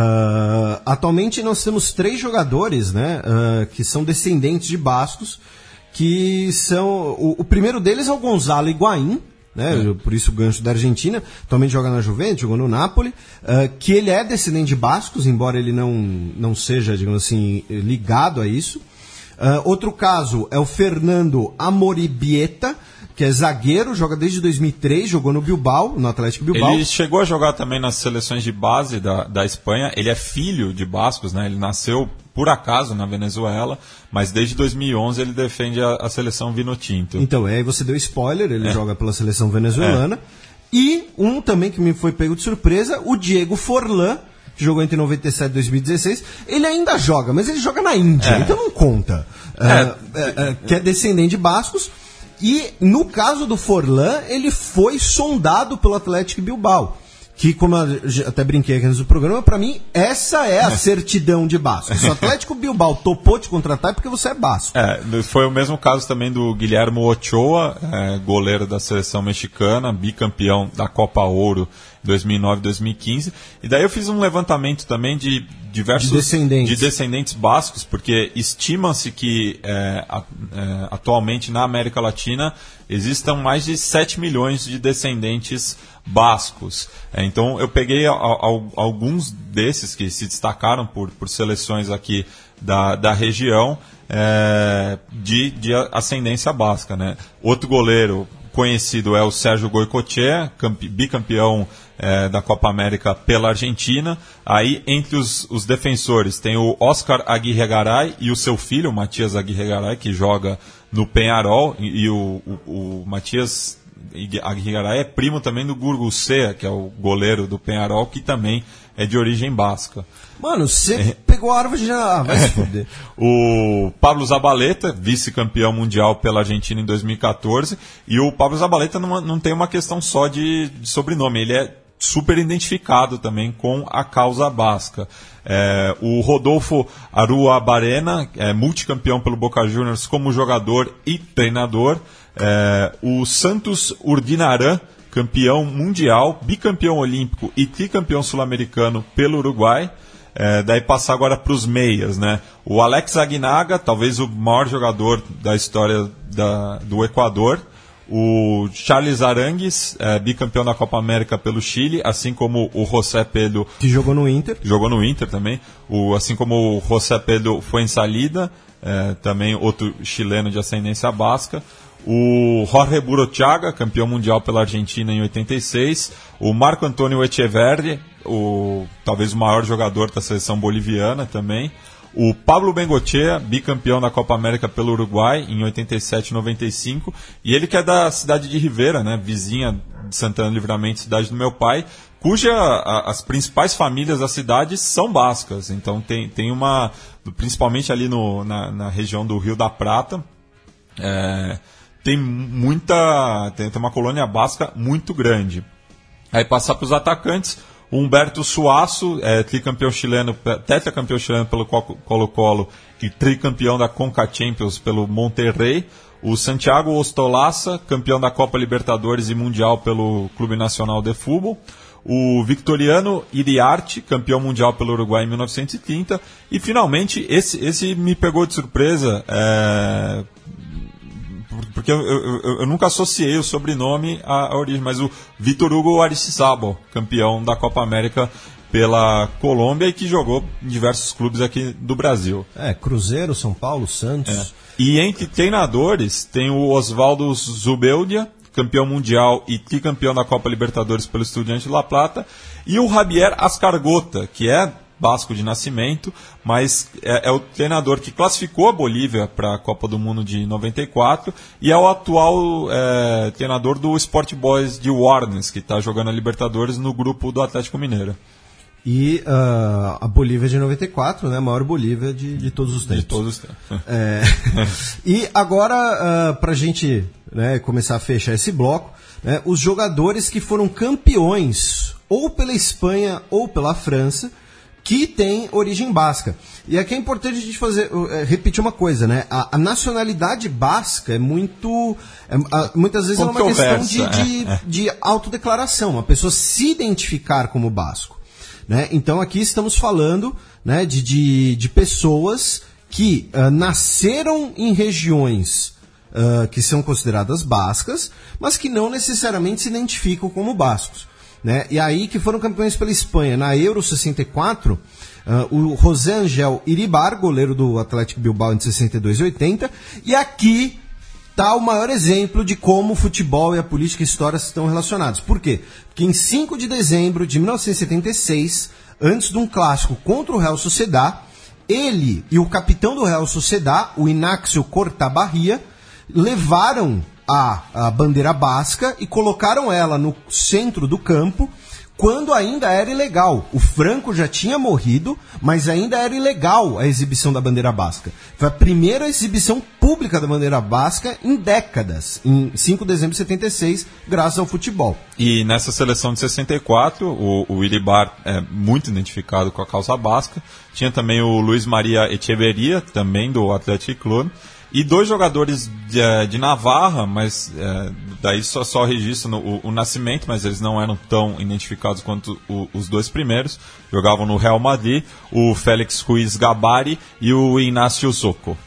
Uh, atualmente nós temos três jogadores, né, uh, que são descendentes de bascos, que são... O, o primeiro deles é o Gonzalo Higuaín, né, é. Por isso o gancho da Argentina, atualmente joga na Juventus, jogou no Napoli, uh, que ele é descendente de bascos, embora ele não, não seja, digamos assim, ligado a isso. Uh, outro caso é o Fernando Amoribieta, que é zagueiro, joga desde dois mil e três, jogou no Bilbao, no Atlético Bilbao. Ele chegou a jogar também nas seleções de base da, da Espanha. Ele é filho de bascos, né? Ele nasceu por acaso na Venezuela, mas desde dois mil e onze ele defende a, a seleção Vinotinto. Então, aí você deu spoiler, ele é. joga pela seleção venezuelana. É. E um também que me foi pego de surpresa, o Diego Forlán, que jogou entre noventa e sete e dois mil e dezesseis. Ele ainda joga, mas ele joga na Índia, é. então não conta. É. Uh, uh, uh, que é descendente de bascos. E no caso do Forlán, ele foi sondado pelo Atlético Bilbao, que, como eu até brinquei aqui antes do programa, para mim, essa é a certidão de basco. Se o Atlético Bilbao topou te contratar é porque você é basco. É, foi o mesmo caso também do Guilherme Ochoa, é, goleiro da seleção mexicana, bicampeão da Copa Ouro dois mil e nove e dois mil e quinze. E daí eu fiz um levantamento também de diversos de descendentes, de descendentes bascos, porque estima-se que é, a, é, atualmente na América Latina existam mais de sete milhões de descendentes bascos. É, então eu peguei a, a, alguns desses que se destacaram por, por seleções aqui da, da região é, de, de ascendência basca, né? Outro goleiro conhecido é o Sérgio Goicoechea, bicampeão é, da Copa América pela Argentina. Aí, entre os, os defensores, tem o Oscar Aguirre Garay e o seu filho, o Matias Aguirre Garay, que joga no Peñarol. E, e o, o, o Matias Aguirre Garay é primo também do Gurgusea, que é o goleiro do Peñarol, que também é de origem basca. Mano, você é. pegou a árvore já, vai se foder. O Pablo Zabaleta, vice-campeão mundial pela Argentina em dois mil e catorze, e o Pablo Zabaleta não, não tem uma questão só de, de sobrenome, ele é super identificado também com a causa basca. É, o Rodolfo Arruabarrena, é multicampeão pelo Boca Juniors como jogador e treinador. É, o Santos Urdinarã, campeão mundial, bicampeão olímpico e tricampeão sul-americano pelo Uruguai. É, daí passar agora para os meias, né? O Alex Aguinaga, talvez o maior jogador da história da, do Equador. O Charles Arangues, é, bicampeão da Copa América pelo Chile, assim como o José Pedro... Que jogou no Inter. Jogou no Inter também. O, assim como o José Pedro Fuensalida, é, também outro chileno de ascendência basca. O Jorge Burochaga, campeão mundial pela Argentina em oitenta e seis. O Marco Antônio Echeverri, o, talvez o maior jogador da seleção boliviana também. O Pablo Bengochea, bicampeão da Copa América pelo Uruguai em oitenta e sete e noventa e cinco. E ele que é da cidade de Rivera, né, vizinha de Santana do Livramento, cidade do meu pai, cuja a, as principais famílias da cidade são bascas. Então tem, tem uma, principalmente ali no, na, na região do Rio da Prata, é, tem muita, tem, tem uma colônia basca muito grande. Aí passar para os atacantes, o Humberto Suaço, é, tricampeão chileno, tetracampeão chileno pelo Colo-Colo e tricampeão da Conca Champions pelo Monterrey. O Santiago Ostolaza, campeão da Copa Libertadores e Mundial pelo Clube Nacional de Futebol. O Victoriano Iriarte, campeão mundial pelo Uruguai em mil novecentos e trinta. E finalmente, esse, esse me pegou de surpresa, é, porque eu, eu, eu nunca associei o sobrenome à, à origem, mas o Vitor Hugo Aristizábal, campeão da Copa América pela Colômbia e que jogou em diversos clubes aqui do Brasil. É, Cruzeiro, São Paulo, Santos. É. E entre treinadores tem o Osvaldo Zubeldia, campeão mundial e tricampeão da Copa Libertadores pelo Estudiantes de La Plata, e o Javier Ascargota, que é basco de nascimento, mas é, é o treinador que classificou a Bolívia para a Copa do Mundo de noventa e quatro e é o atual é, treinador do Sport Boys de Warnes, que está jogando a Libertadores no grupo do Atlético Mineiro. E uh, a Bolívia de noventa e quatro, né, a maior Bolívia de, de todos os tempos. De todos os tempos. É, e agora, uh, para a gente, né, começar a fechar esse bloco, né, os jogadores que foram campeões ou pela Espanha ou pela França, que tem origem basca. E aqui é importante a gente fazer, é, repetir uma coisa, né? A, a nacionalidade basca é muito... É, a, muitas vezes é uma questão de, de, é. de autodeclaração, a pessoa se identificar como basco. Né? Então aqui estamos falando, né, de, de, de pessoas que uh, nasceram em regiões uh, que são consideradas bascas, mas que não necessariamente se identificam como bascos. Né? E aí que foram campeões pela Espanha. Na Euro sessenta e quatro, uh, o José Angel Iribar, goleiro do Atlético Bilbao em sessenta e dois e oitenta. E aqui está o maior exemplo de como o futebol e a política e a história estão relacionados. Por quê? Porque em cinco de dezembro de mil novecentos e setenta e seis, antes de um clássico contra o Real Sociedad, ele e o capitão do Real Sociedad, o Inácio Cortabarria, levaram A, a bandeira basca e colocaram ela no centro do campo quando ainda era ilegal. O Franco já tinha morrido, mas ainda era ilegal a exibição da bandeira basca. Foi a primeira exibição pública da bandeira basca em décadas, em cinco de dezembro de setenta e seis, graças ao futebol. E nessa seleção de sessenta e quatro, o, o Iribar é muito identificado com a causa basca. Tinha também o Luiz Maria Echeverria, também do Athletic Club. E dois jogadores de, de Navarra, mas é, daí só, só registram o, o nascimento, mas eles não eram tão identificados quanto o, os dois primeiros. Jogavam no Real Madrid, o Félix Ruiz Gabari e o Inácio Soco.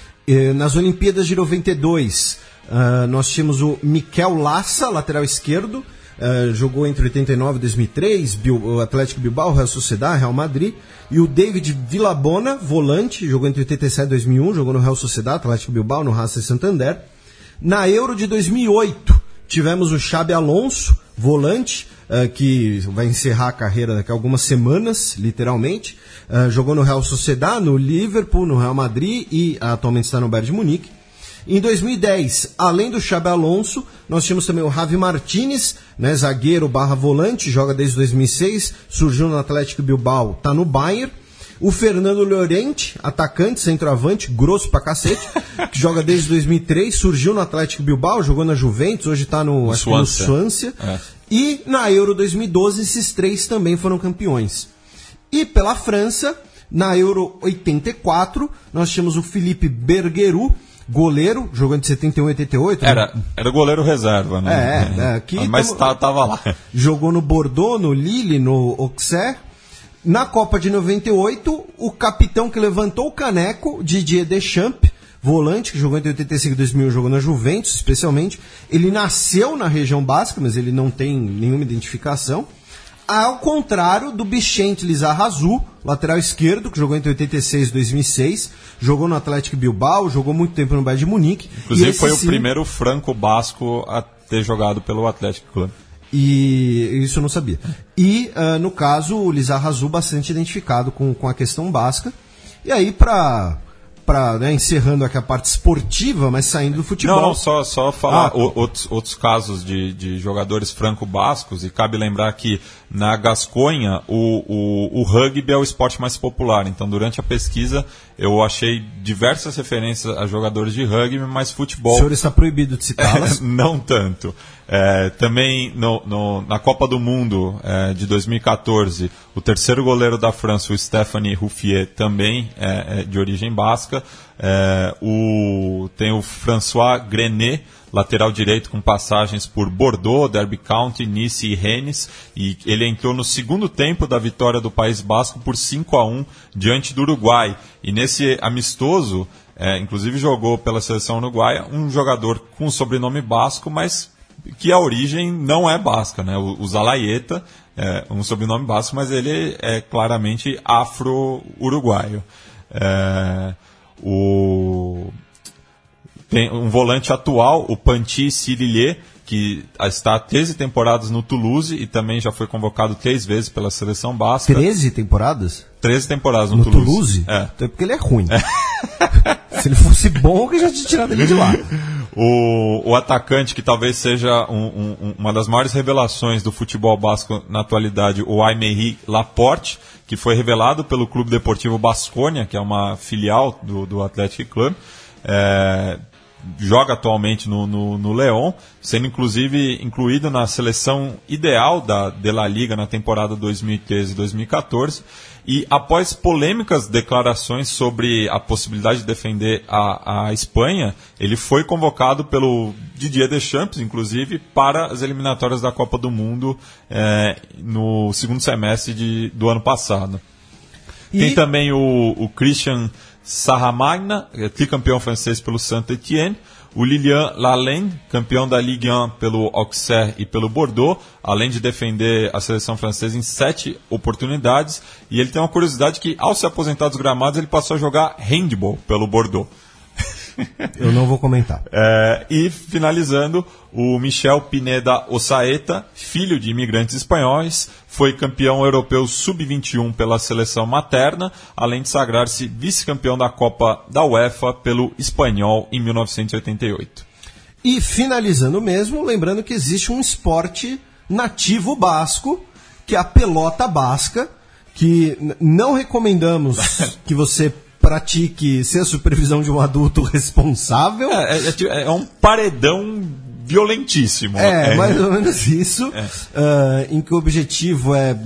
E nas Olimpíadas de noventa e dois, uh, nós tínhamos o Miquel Lassa, lateral esquerdo, uh, jogou entre oitenta e nove e dois mil e três, Bil, o Atlético Bilbao, Real Sociedad, Real Madrid. E o David Villabona, volante, jogou entre oitenta e sete e dois mil e um, jogou no Real Sociedad, Atlético Bilbao, no Racing Santander. Na Euro de dois mil e oito, tivemos o Xabi Alonso, volante, uh, que vai encerrar a carreira daqui a algumas semanas, literalmente. Uh, jogou no Real Sociedad, no Liverpool, no Real Madrid e atualmente está no Bayern de Munique. Em dois mil e dez, além do Xabi Alonso, nós tínhamos também o Javi Martínez, né, zagueiro barra volante, joga desde dois mil e seis, surgiu no Atlético Bilbao, tá no Bayern. O Fernando Llorente, atacante, centroavante, grosso pra cacete, que joga desde dois mil e três, surgiu no Atlético Bilbao, jogou na Juventus, hoje tá no, acho que no Swansea. É. E na Euro dois mil e doze, esses três também foram campeões. E pela França, na Euro oitenta e quatro, nós tínhamos o Philippe Bergeroux, goleiro, jogando de setenta e um a oitenta e oito. Era, né? era goleiro reserva, né? É, é aqui mas tamo, tá, tava lá. Jogou no Bordeaux, no Lille, no Auxerre. Na Copa de noventa e oito, o capitão que levantou o caneco, Didier Deschamps, volante, que jogou entre oitenta e cinco e dois mil, jogou na Juventus, especialmente. Ele nasceu na região basca, mas ele não tem nenhuma identificação. Ao contrário do Vicente Lizarrazu, lateral esquerdo, que jogou entre oitenta e seis e dois mil e seis, jogou no Atlético Bilbao, jogou muito tempo no Bayern de Munique. Inclusive foi sim, o primeiro franco-basco a ter jogado pelo Atlético Clube. E isso eu não sabia. E, uh, no caso, o Lizarrazu bastante identificado com, com a questão basca. E aí, para... Pra, né, encerrando aqui a parte esportiva, mas saindo do futebol. Não, não só, só falar ah, o, outros, outros casos de, de jogadores franco-bascos, e cabe lembrar que na Gasconha o, o, o rugby é o esporte mais popular. Então, durante a pesquisa, eu achei diversas referências a jogadores de rugby, mas futebol... O senhor está proibido de citá-las? Não tanto. É, também no, no, na Copa do Mundo é, de dois mil e catorze, o terceiro goleiro da França, o Stéphane Ruffier, também é, é de origem basca. É, o, tem o François Grenet, lateral direito com passagens por Bordeaux, Derby County, Nice e Rennes, e ele entrou no segundo tempo da vitória do País Basco por cinco a um diante do Uruguai. E nesse amistoso, é, inclusive jogou pela seleção uruguaia um jogador com sobrenome basco, mas que a origem não é basca, né? O, o Zalaeta é um sobrenome basco, mas ele é claramente afro-uruguaio. É, o, tem um volante atual, o Panti Sirillier, que está há treze temporadas no Toulouse e também já foi convocado três vezes pela seleção basca. treze temporadas? treze temporadas no, no Toulouse. Toulouse? É. Então é porque ele é ruim. É. Se ele fosse bom, eu já tinha tirado ele de lá. O, o atacante que talvez seja um, um, uma das maiores revelações do futebol basco na atualidade, o Aymeri Laporte, que foi revelado pelo Clube Deportivo Baskonia, que é uma filial do, do Athletic Club. É, joga atualmente no, no, no León, sendo inclusive incluído na seleção ideal da de La Liga na temporada dois mil e treze e dois mil e catorze. E após polêmicas declarações sobre a possibilidade de defender a, a Espanha, ele foi convocado pelo Didier Deschamps, inclusive, para as eliminatórias da Copa do Mundo é, no segundo semestre de, do ano passado. E... Tem também o, o Christian Saramagna, tricampeão francês pelo Saint-Étienne, o Lilian Lalande, campeão da Ligue um pelo Auxerre e pelo Bordeaux, além de defender a seleção francesa em sete oportunidades. E ele tem uma curiosidade que, ao se aposentar dos gramados, ele passou a jogar handball pelo Bordeaux. Eu não vou comentar. É, e, finalizando, o Michel Pineda Osaeta, filho de imigrantes espanhóis, foi campeão europeu sub vinte e um pela seleção materna, além de sagrar-se vice-campeão da Copa da UEFA pelo Espanhol em mil novecentos e oitenta e oito. E, finalizando mesmo, lembrando que existe um esporte nativo basco, que é a pelota basca, que n- não recomendamos que você pratique sem a supervisão de um adulto responsável. É, é, é um paredão violentíssimo. É, é. mais ou menos isso, é. uh, em que o objetivo é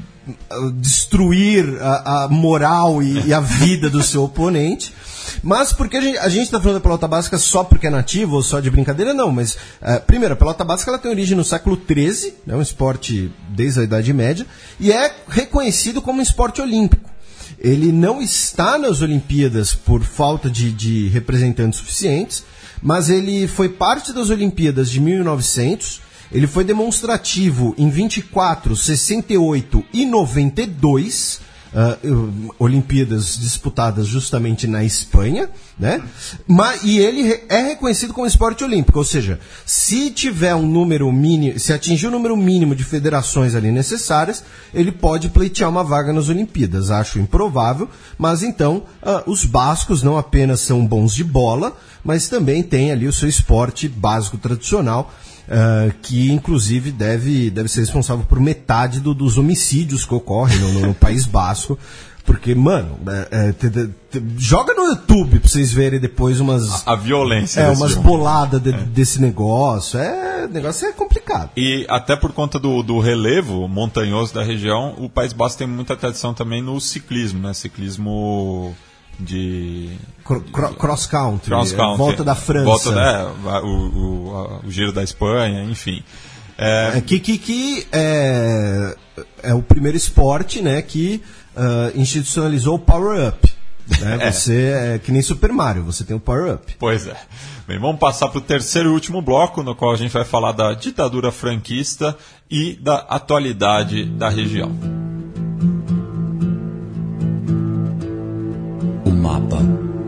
destruir a, a moral e, e a vida do seu oponente. Mas porque a gente está falando da pelota basca só porque é nativo ou só de brincadeira? Não, mas uh, primeiro, a pelota basca ela tem origem no século treze, é né, um esporte desde a Idade Média, e é reconhecido como um esporte olímpico. Ele não está nas Olimpíadas por falta de, de representantes suficientes, mas ele foi parte das Olimpíadas de mil e novecentos, ele foi demonstrativo em vinte e quatro, sessenta e oito e noventa e dois, uh, Olimpíadas disputadas justamente na Espanha, né? Mas, e ele é reconhecido como esporte olímpico, ou seja, se tiver um número mínimo, se atingir o número mínimo de federações ali necessárias, ele pode pleitear uma vaga nas Olimpíadas. Acho improvável, mas então uh, os bascos não apenas são bons de bola, mas também tem ali o seu esporte básico tradicional, Uh, que inclusive deve, deve ser responsável por metade do, dos homicídios que ocorrem no, no, no País Basco. Porque, mano, é, é, te, te, te, joga no YouTube pra vocês verem depois umas... A, a violência. É, umas jogo. boladas de, é. desse negócio. É, o negócio é complicado. E até por conta do, do relevo montanhoso da região, o País Basco tem muita tradição também no ciclismo, né? Ciclismo... de cross country, cross country volta da França, volta da, o, o, o giro da Espanha, enfim, é... É, que, que, que é, é o primeiro esporte, né, que uh, institucionalizou o power-up. Né? É. Você é que nem Super Mario, você tem o power-up. Pois é. Bem, vamos passar para o terceiro e último bloco, no qual a gente vai falar da ditadura franquista e da atualidade da região. O mapa.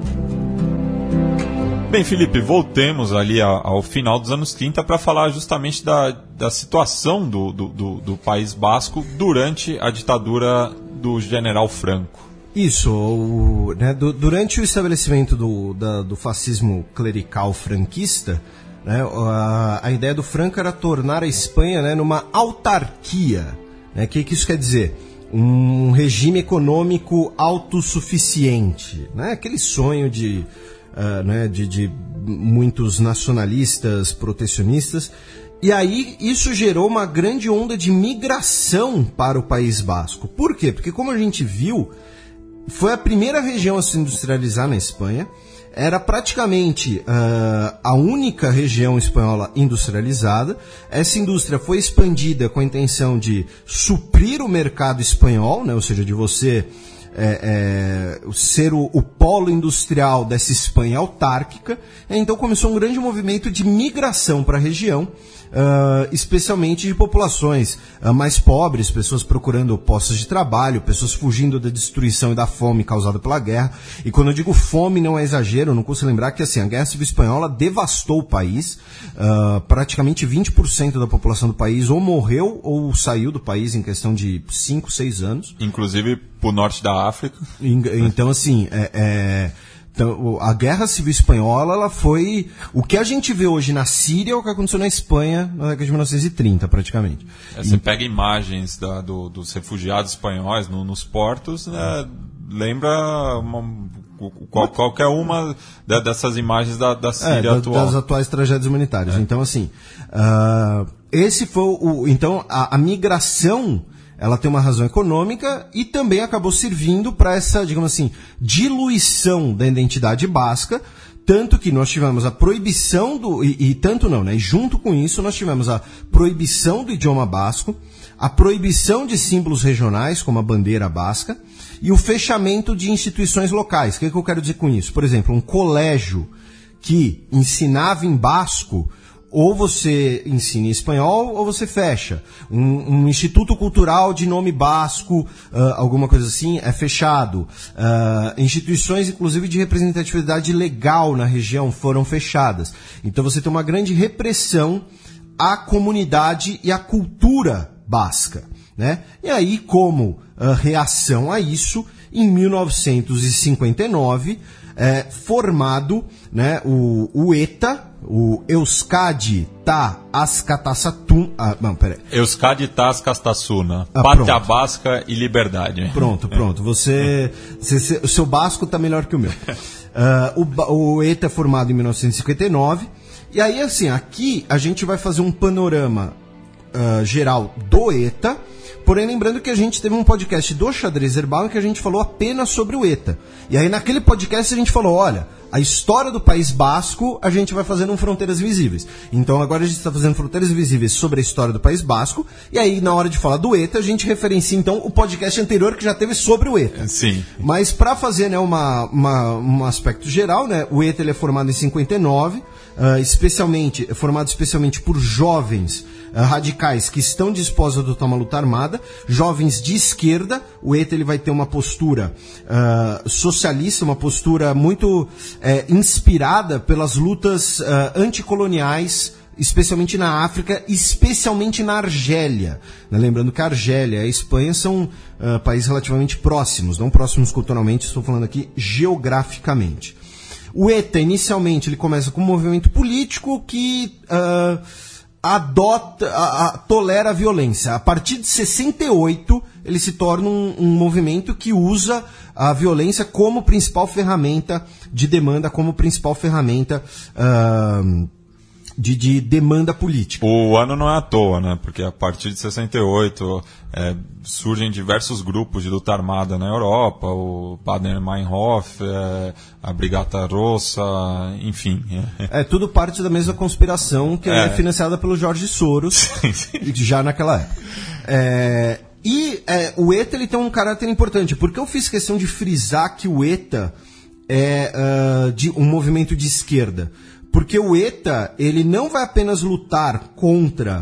Bem, Felipe, voltemos ali ao, ao final dos anos trinta para falar justamente da, da situação do, do, do, do País Basco durante a ditadura do General Franco. Isso, o, né, do, durante o estabelecimento do, da, do fascismo clerical franquista, né, a, a ideia do Franco era tornar a Espanha, né, numa autarquia. O né, que, que isso quer dizer? Um regime econômico autossuficiente, né, aquele sonho de, uh, né, de, de muitos nacionalistas, protecionistas. E aí isso gerou uma grande onda de migração para o País Basco. Por quê? Porque, como a gente viu, foi a primeira região a se industrializar na Espanha, era praticamente uh, a única região espanhola industrializada. Essa indústria foi expandida com a intenção de suprir o mercado espanhol, né? Ou seja, de você é, é, ser o, o polo industrial dessa Espanha autárquica. Então começou um grande movimento de migração para a região, Uh, especialmente de populações uh, mais pobres, pessoas procurando postos de trabalho, pessoas fugindo da destruição e da fome causada pela guerra. E quando eu digo fome não é exagero, não custa lembrar que assim, a Guerra Civil Espanhola devastou o país, uh, praticamente vinte por cento da população do país ou morreu ou saiu do país em questão de cinco, seis anos. Inclusive para o norte da África. Então assim, é... é Então, a Guerra Civil Espanhola, ela foi... O que a gente vê hoje na Síria é o que aconteceu na Espanha na década de mil novecentos e trinta, praticamente. É, você e... pega imagens da, do, dos refugiados espanhóis no, nos portos, né, lembra uma, qual, qualquer uma dessas imagens da, da Síria é, atual. Das atuais tragédias humanitárias. É. Então, assim, uh, esse foi o... Então, a, a migração... Ela tem uma razão econômica e também acabou servindo para essa, digamos assim, diluição da identidade basca, tanto que nós tivemos a proibição do... E, e tanto não, né? E junto com isso nós tivemos a proibição do idioma basco, a proibição de símbolos regionais, como a bandeira basca, e o fechamento de instituições locais. O que, é que eu quero dizer com isso? Por exemplo, um colégio que ensinava em basco... Ou você ensina em espanhol ou você fecha. Um, um instituto cultural de nome basco, uh, alguma coisa assim, é fechado. Uh, instituições, inclusive, de representatividade legal na região foram fechadas. Então você tem uma grande repressão à comunidade e à cultura basca, né? E aí, como uh, reação a isso, em mil novecentos e cinquenta e nove, é formado, né, o, o ETA, o Euskadi Ta Askatasatun... Ah, não, peraí. Euskadi Ta Askatasuna. Ah, Pátria Basca e Liberdade. Pronto, pronto. Você, você, o seu basco está melhor que o meu. Uh, o, o ETA é formado em mil novecentos e cinquenta e nove. E aí, assim, aqui a gente vai fazer um panorama uh, geral do ETA. Porém, lembrando que a gente teve um podcast do Xadrez Herbal em que a gente falou apenas sobre o ETA. E aí, naquele podcast, a gente falou, olha, a história do País Basco a gente vai fazendo um Fronteiras Invisíveis. Então, agora a gente está fazendo Fronteiras Invisíveis sobre a história do País Basco. E aí, na hora de falar do ETA, a gente referencia, então, o podcast anterior que já teve sobre o ETA. Sim. Mas, para fazer, né, uma, uma, um aspecto geral, né, o ETA ele é formado em cinquenta e nove, uh, especialmente, é formado especialmente por jovens radicais que estão dispostos a adotar uma luta armada, jovens de esquerda. O ETA ele vai ter uma postura uh, socialista, uma postura muito uh, inspirada pelas lutas uh, anticoloniais, especialmente na África, especialmente na Argélia. Lembrando que a Argélia e a Espanha são uh, países relativamente próximos, não próximos culturalmente, estou falando aqui geograficamente. O ETA, inicialmente, ele começa com um movimento político que... Uh, adota, a, a, tolera a violência. A partir de sessenta e oito, ele se torna um, um movimento que usa a violência como principal ferramenta de demanda, como principal ferramenta uh, de, de demanda política. O ano não é à toa, né? Porque a partir de sessenta e oito é, surgem diversos grupos de luta armada na Europa, o Baader-Meinhof, é, a Brigata Rossa, enfim. É tudo parte da mesma conspiração que é, é financiada pelo Jorge Soros, já naquela época. É, E é, o ETA ele tem um caráter importante, porque eu fiz questão de frisar que o ETA é uh, de um movimento de esquerda. Porque o ETA ele não vai apenas lutar contra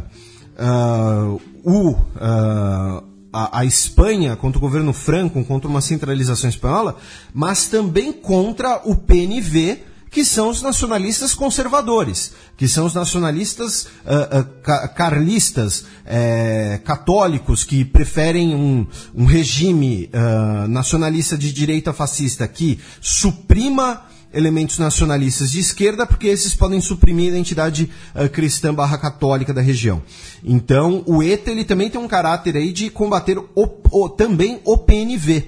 uh, o, uh, a, a Espanha, contra o governo Franco, contra uma centralização espanhola, mas também contra o P N V, que são os nacionalistas conservadores, que são os nacionalistas uh, uh, ca- carlistas, eh, católicos, que preferem um, um regime uh, nacionalista de direita fascista que suprima elementos nacionalistas de esquerda, porque esses podem suprimir a identidade uh, cristã barra católica da região. Então, o ETA ele também tem um caráter aí de combater o, o, também o P N V.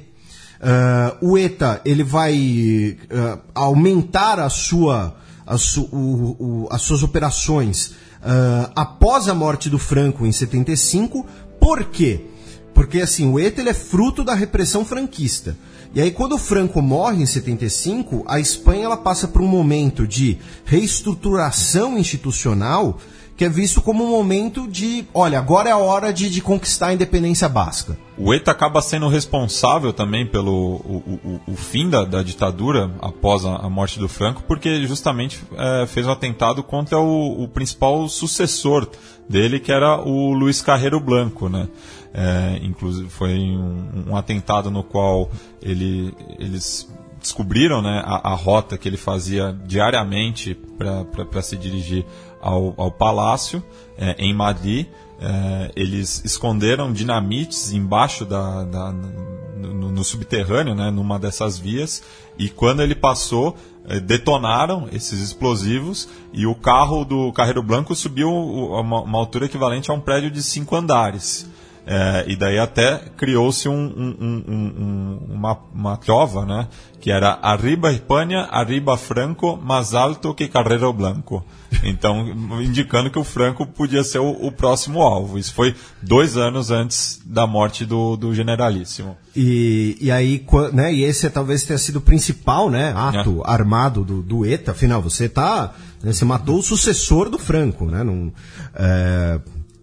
Uh, o ETA ele vai uh, aumentar a sua, a su, o, o, as suas operações uh, após a morte do Franco em setenta e cinco. Por quê? Porque assim, o ETA ele é fruto da repressão franquista. E aí quando o Franco morre em setenta e cinco, a Espanha ela passa por um momento de reestruturação institucional que é visto como um momento de, olha, agora é a hora de, de conquistar a independência basca. O ETA acaba sendo responsável também pelo o, o, o fim da, da ditadura após a, a morte do Franco, porque justamente é, fez um atentado contra o, o principal sucessor dele, que era o Luiz Carrero Blanco, né? É, inclusive foi um, um atentado no qual ele, eles descobriram, né, a, a rota que ele fazia diariamente para se dirigir ao, ao palácio é, em Madrid. É, eles esconderam dinamites embaixo da, da, no, no subterrâneo, né, numa dessas vias, e quando ele passou, é, detonaram esses explosivos e o carro do Carrero Blanco subiu a uma, uma altura equivalente a um prédio de cinco andares. É, e daí até criou-se um, um, um, um, uma, uma trova, né, que era Arriba Hispânia, Arriba Franco, mais alto que Carrero Blanco. Então, indicando que o Franco podia ser o, o próximo alvo. Isso foi dois anos antes da morte do, do generalíssimo. E, e aí, né, e esse talvez tenha sido o principal, né, ato é. armado do, do ETA. Afinal, você tá, né, você matou o sucessor do Franco, né? Num, é...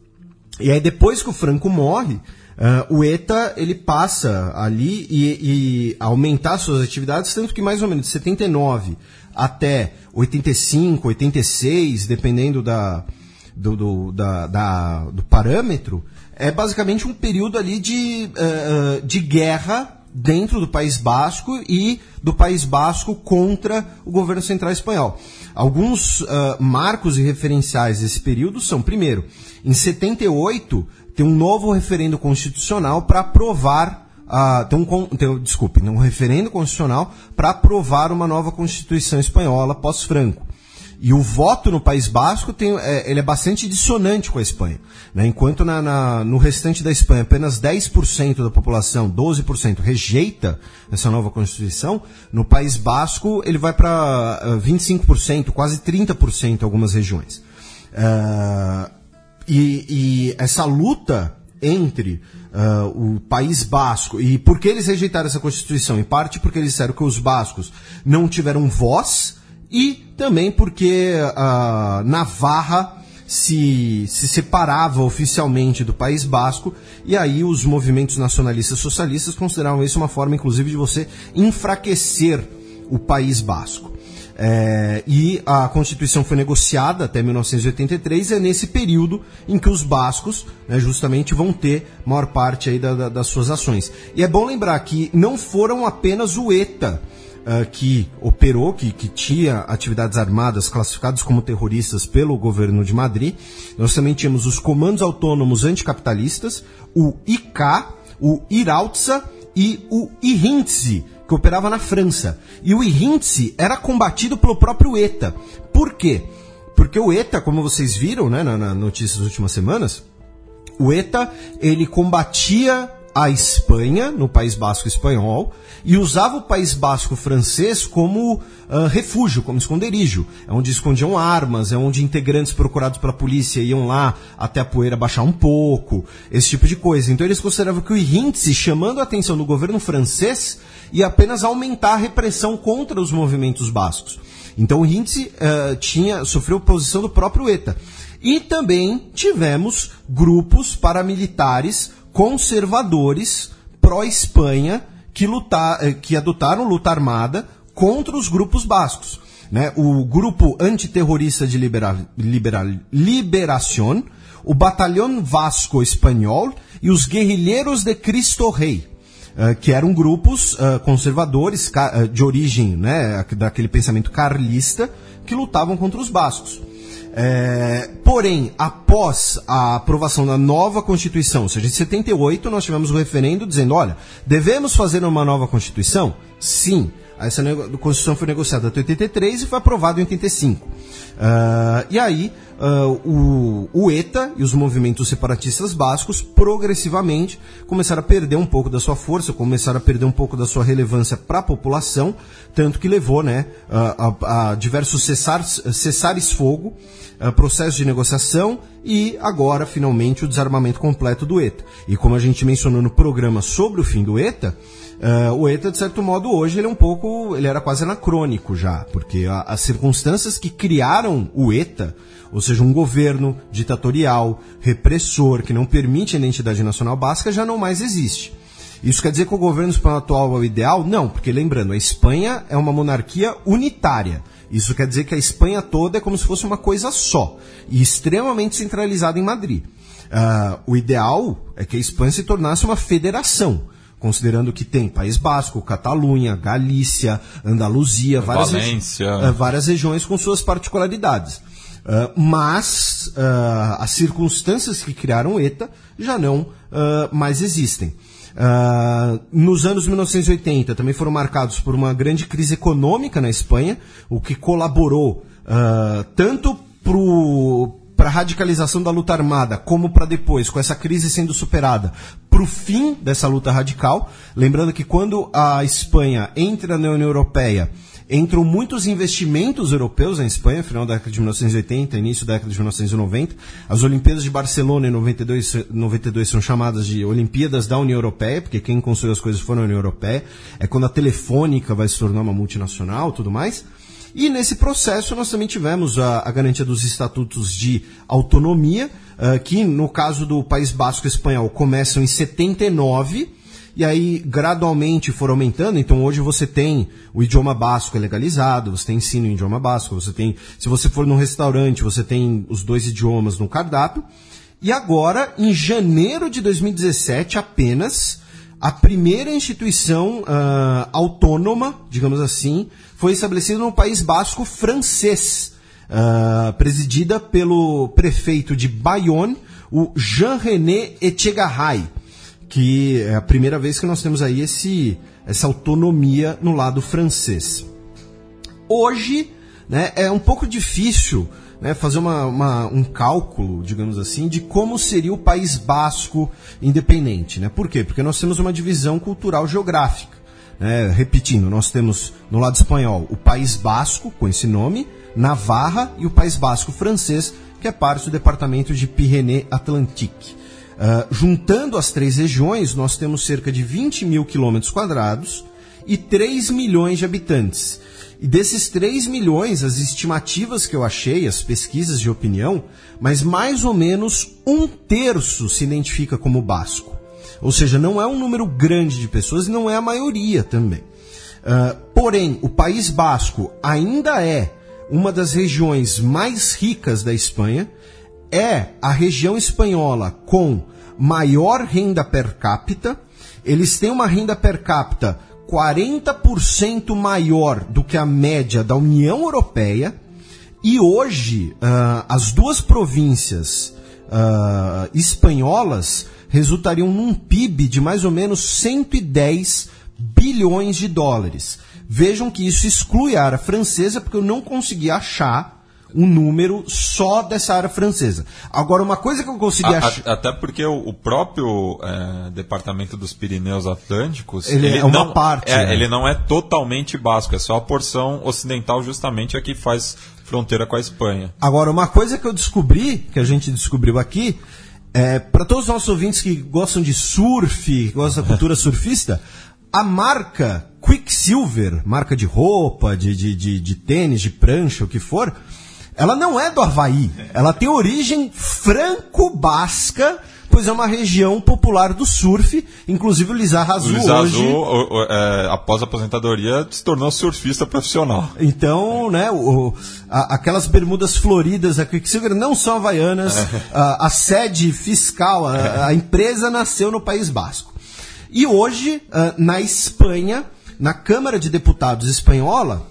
E aí depois que o Franco morre, uh, o ETA ele passa ali e, e aumentar suas atividades, tanto que mais ou menos de setenta e nove até oitenta e cinco, oitenta e seis, dependendo da, do, do, da, da, do parâmetro, é basicamente um período ali de, uh, de guerra dentro do País Basco e do País Basco contra o governo central espanhol. Alguns uh, marcos e referenciais desse período são, primeiro, em setenta e oito tem um novo referendo constitucional para aprovar, uh, tem um, tem, desculpe, um referendo constitucional para aprovar uma nova Constituição espanhola pós-Franco. E o voto no País Basco tem, é, ele é bastante dissonante com a Espanha, né? Enquanto na, na, no restante da Espanha apenas dez por cento da população, doze por cento, rejeita essa nova Constituição, no País Basco ele vai para uh, vinte e cinco por cento, quase trinta por cento em algumas regiões. Uh, e, e essa luta entre uh, o País Basco, e por que eles rejeitaram essa Constituição? Em parte porque eles disseram que os bascos não tiveram voz, e também porque a uh, Navarra se, se separava oficialmente do País Basco, e aí os movimentos nacionalistas socialistas consideravam isso uma forma, inclusive, de você enfraquecer o País Basco. É, e a Constituição foi negociada até mil novecentos e oitenta e três, e é nesse período em que os bascos, né, justamente vão ter maior parte aí da, da, das suas ações. E é bom lembrar que não foram apenas o ETA Uh, que operou, que, que tinha atividades armadas classificadas como terroristas pelo governo de Madrid. Nós também tínhamos os comandos autônomos anticapitalistas, o I K, o Irautza e o Irintzi, que operava na França. E o Irintzi era combatido pelo próprio ETA. Por quê? Porque o ETA, como vocês viram, né, na, na notícia das últimas semanas, o ETA ele combatia a Espanha, no País Basco espanhol, e usava o País Basco francês como uh, refúgio, como esconderijo. É onde escondiam armas, é onde integrantes procurados pela polícia iam lá até a poeira baixar um pouco, esse tipo de coisa. Então eles consideravam que o Irintzi, chamando a atenção do governo francês, ia apenas aumentar a repressão contra os movimentos bascos. Então o Irintzi uh, tinha, sofreu oposição do próprio ETA. E também tivemos grupos paramilitares conservadores pró-Espanha que, lutar, que adotaram luta armada contra os grupos bascos. Né? O grupo antiterrorista de libera, libera, Liberación, o Batalhão Vasco Espanhol e os Guerrilheiros de Cristo Rei, uh, que eram grupos uh, conservadores uh, de origem, né, daquele pensamento carlista, que lutavam contra os bascos. É, porém, após a aprovação da nova Constituição, ou seja, em setenta e oito, nós tivemos o referendo dizendo, olha, devemos fazer uma nova Constituição? Sim. Essa Constituição foi negociada até oitenta e três e foi aprovada em oitenta e cinco. Uh, e aí, uh, o, o ETA e os movimentos separatistas bascos progressivamente começaram a perder um pouco da sua força, começaram a perder um pouco da sua relevância para a população, tanto que levou, né, a, a, a diversos cessares, cessares fogo, a processos de negociação e agora, finalmente, o desarmamento completo do ETA. E como a gente mencionou no programa sobre o fim do ETA, Uh, o ETA, de certo modo, hoje ele é um pouco, ele era quase anacrônico já, porque a, as circunstâncias que criaram o ETA, ou seja, um governo ditatorial, repressor, que não permite a identidade nacional basca, já não mais existe. Isso quer dizer que o governo espanhol atual é o ideal? Não, porque lembrando, a Espanha é uma monarquia unitária. Isso quer dizer que a Espanha toda é como se fosse uma coisa só, e extremamente centralizada em Madrid. Uh, o ideal é que a Espanha se tornasse uma federação, considerando que tem País Basco, Catalunha, Galícia, Andaluzia, várias, Valência. Regi- uh, várias regiões com suas particularidades. Uh, mas uh, as circunstâncias que criaram o ETA já não uh, mais existem. Uh, nos anos mil novecentos e oitenta também foram marcados por uma grande crise econômica na Espanha, o que colaborou uh, tanto para a radicalização da luta armada, como para depois, com essa crise sendo superada, para o fim dessa luta radical. Lembrando que quando a Espanha entra na União Europeia, entram muitos investimentos europeus na Espanha, final da década de mil novecentos e oitenta, início da década de mil novecentos e noventa. As Olimpíadas de Barcelona em noventa e dois, noventa e dois são chamadas de Olimpíadas da União Europeia, porque quem construiu as coisas foi a União Europeia. É quando a Telefônica vai se tornar uma multinacional e tudo mais. E nesse processo nós também tivemos a, a garantia dos estatutos de autonomia, uh, que no caso do País Basco Espanhol começam em setenta e nove, e aí gradualmente foram aumentando. Então hoje você tem o idioma basco legalizado, você tem ensino em idioma basco, você tem, se você for num restaurante, você tem os dois idiomas no cardápio. E agora, em janeiro de dois mil e dezessete, apenas, a primeira instituição uh, autônoma, digamos assim, foi estabelecida no País Basco francês, uh, presidida pelo prefeito de Bayonne, o Jean-René Echegaray, que é a primeira vez que nós temos aí esse, essa autonomia no lado francês. Hoje, né, é um pouco difícil, né, fazer uma, uma, um cálculo, digamos assim, de como seria o País Basco independente. Né? Por quê? Porque nós temos uma divisão cultural geográfica. Né? Repetindo, nós temos no lado espanhol o País Basco, com esse nome, Navarra, e o País Basco francês, que é parte do departamento de Pyrénées-Atlantique. Uh, juntando as três regiões, nós temos cerca de vinte mil quilômetros quadrados e três milhões de habitantes. E desses três milhões, as estimativas que eu achei, as pesquisas de opinião, mas mais ou menos um terço se identifica como basco. Ou seja, não é um número grande de pessoas e não é a maioria também. Uh, porém, o País Basco ainda é uma das regiões mais ricas da Espanha, é a região espanhola com maior renda per capita. Eles têm uma renda per capita quarenta por cento maior do que a média da União Europeia, e hoje uh, as duas províncias uh, espanholas resultariam num P I B de mais ou menos cento e dez bilhões de dólares. Vejam que isso exclui a área francesa, porque eu não consegui achar um número só dessa área francesa. Agora, uma coisa que eu consegui a, achar... Até porque o, o próprio é, Departamento dos Pirineus Atlânticos... Ele, ele é uma não, parte. É, né? Ele não é totalmente basco, é só a porção ocidental, justamente a que faz fronteira com a Espanha. Agora, uma coisa que eu descobri, que a gente descobriu aqui, é, para todos os nossos ouvintes que gostam de surf, que gostam da cultura surfista, a marca Quicksilver, marca de roupa, de, de, de, de tênis, de prancha, o que for... Ela não é do Havaí, ela tem origem franco-basca, pois é uma região popular do surf, inclusive o Lizarrazu hoje... Lizarrazu, é, após a aposentadoria, se tornou surfista profissional. Então, né, o, a, aquelas bermudas floridas da Quicksilver não são havaianas, é. a, a sede fiscal, a, é. a empresa nasceu no País Basco. E hoje, uh, na Espanha, na Câmara de Deputados espanhola,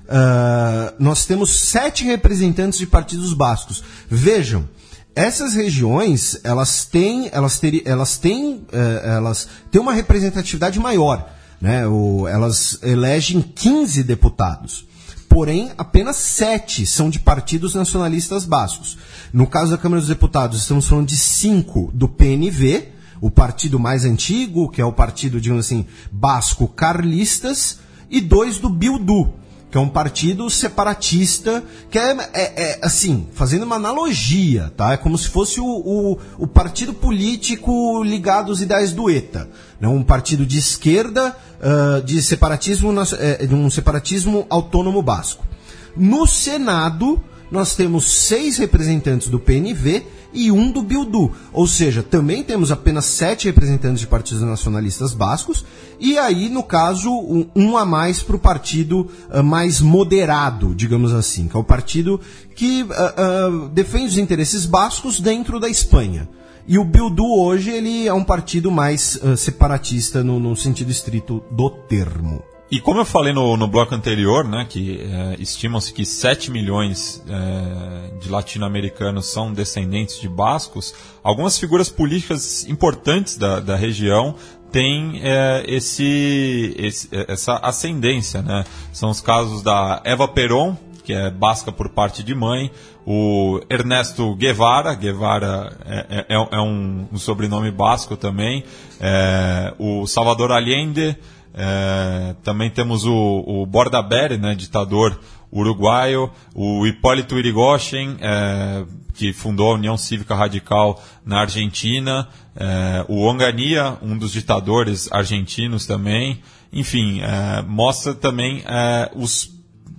uh, nós temos sete representantes de partidos bascos. Vejam, essas regiões, elas têm, elas teri, elas têm, uh, elas têm uma representatividade maior, né? O, elas elegem quinze deputados. Porém, apenas sete são de partidos nacionalistas bascos. No caso da Câmara dos Deputados, estamos falando de cinco do P N V, o partido mais antigo, que é o partido, digamos assim, basco carlistas, e dois do Bildu, que é um partido separatista, que é, é, é assim, fazendo uma analogia, tá? É como se fosse o, o, o partido político ligado aos ideais do ETA, né? Um partido de esquerda, uh, de separatismo, de um separatismo autônomo basco. No Senado, nós temos seis representantes do P N V e um do Bildu, ou seja, também temos apenas sete representantes de partidos nacionalistas bascos, e aí, no caso, um, um a mais para o partido uh, mais moderado, digamos assim, que é o partido que uh, uh, defende os interesses bascos dentro da Espanha. E o Bildu hoje ele é um partido mais uh, separatista no, no sentido estrito do termo. E como eu falei no, no bloco anterior, né, que é, estimam-se que sete milhões é, de latino-americanos são descendentes de bascos, algumas figuras políticas importantes da, da região têm é, esse, esse, essa ascendência, né? São os casos da Eva Perón, que é basca por parte de mãe, o Ernesto Guevara, Guevara é, é, é um, um sobrenome basco também, é, o Salvador Allende. É, também temos o, o Bordaberry, né, ditador uruguaio, o Hipólito Yrigoyen, é, que fundou a União Cívica Radical na Argentina, é, o Onganía, um dos ditadores argentinos também. Enfim, é, mostra também é, os,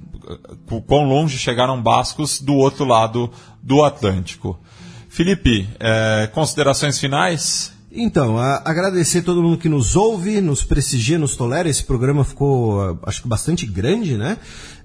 o quão longe chegaram bascos do outro lado do Atlântico. Felipe, é, considerações finais? Então, a, agradecer a todo mundo que nos ouve, nos prestigia, nos tolera. Esse programa ficou, acho que bastante grande, né?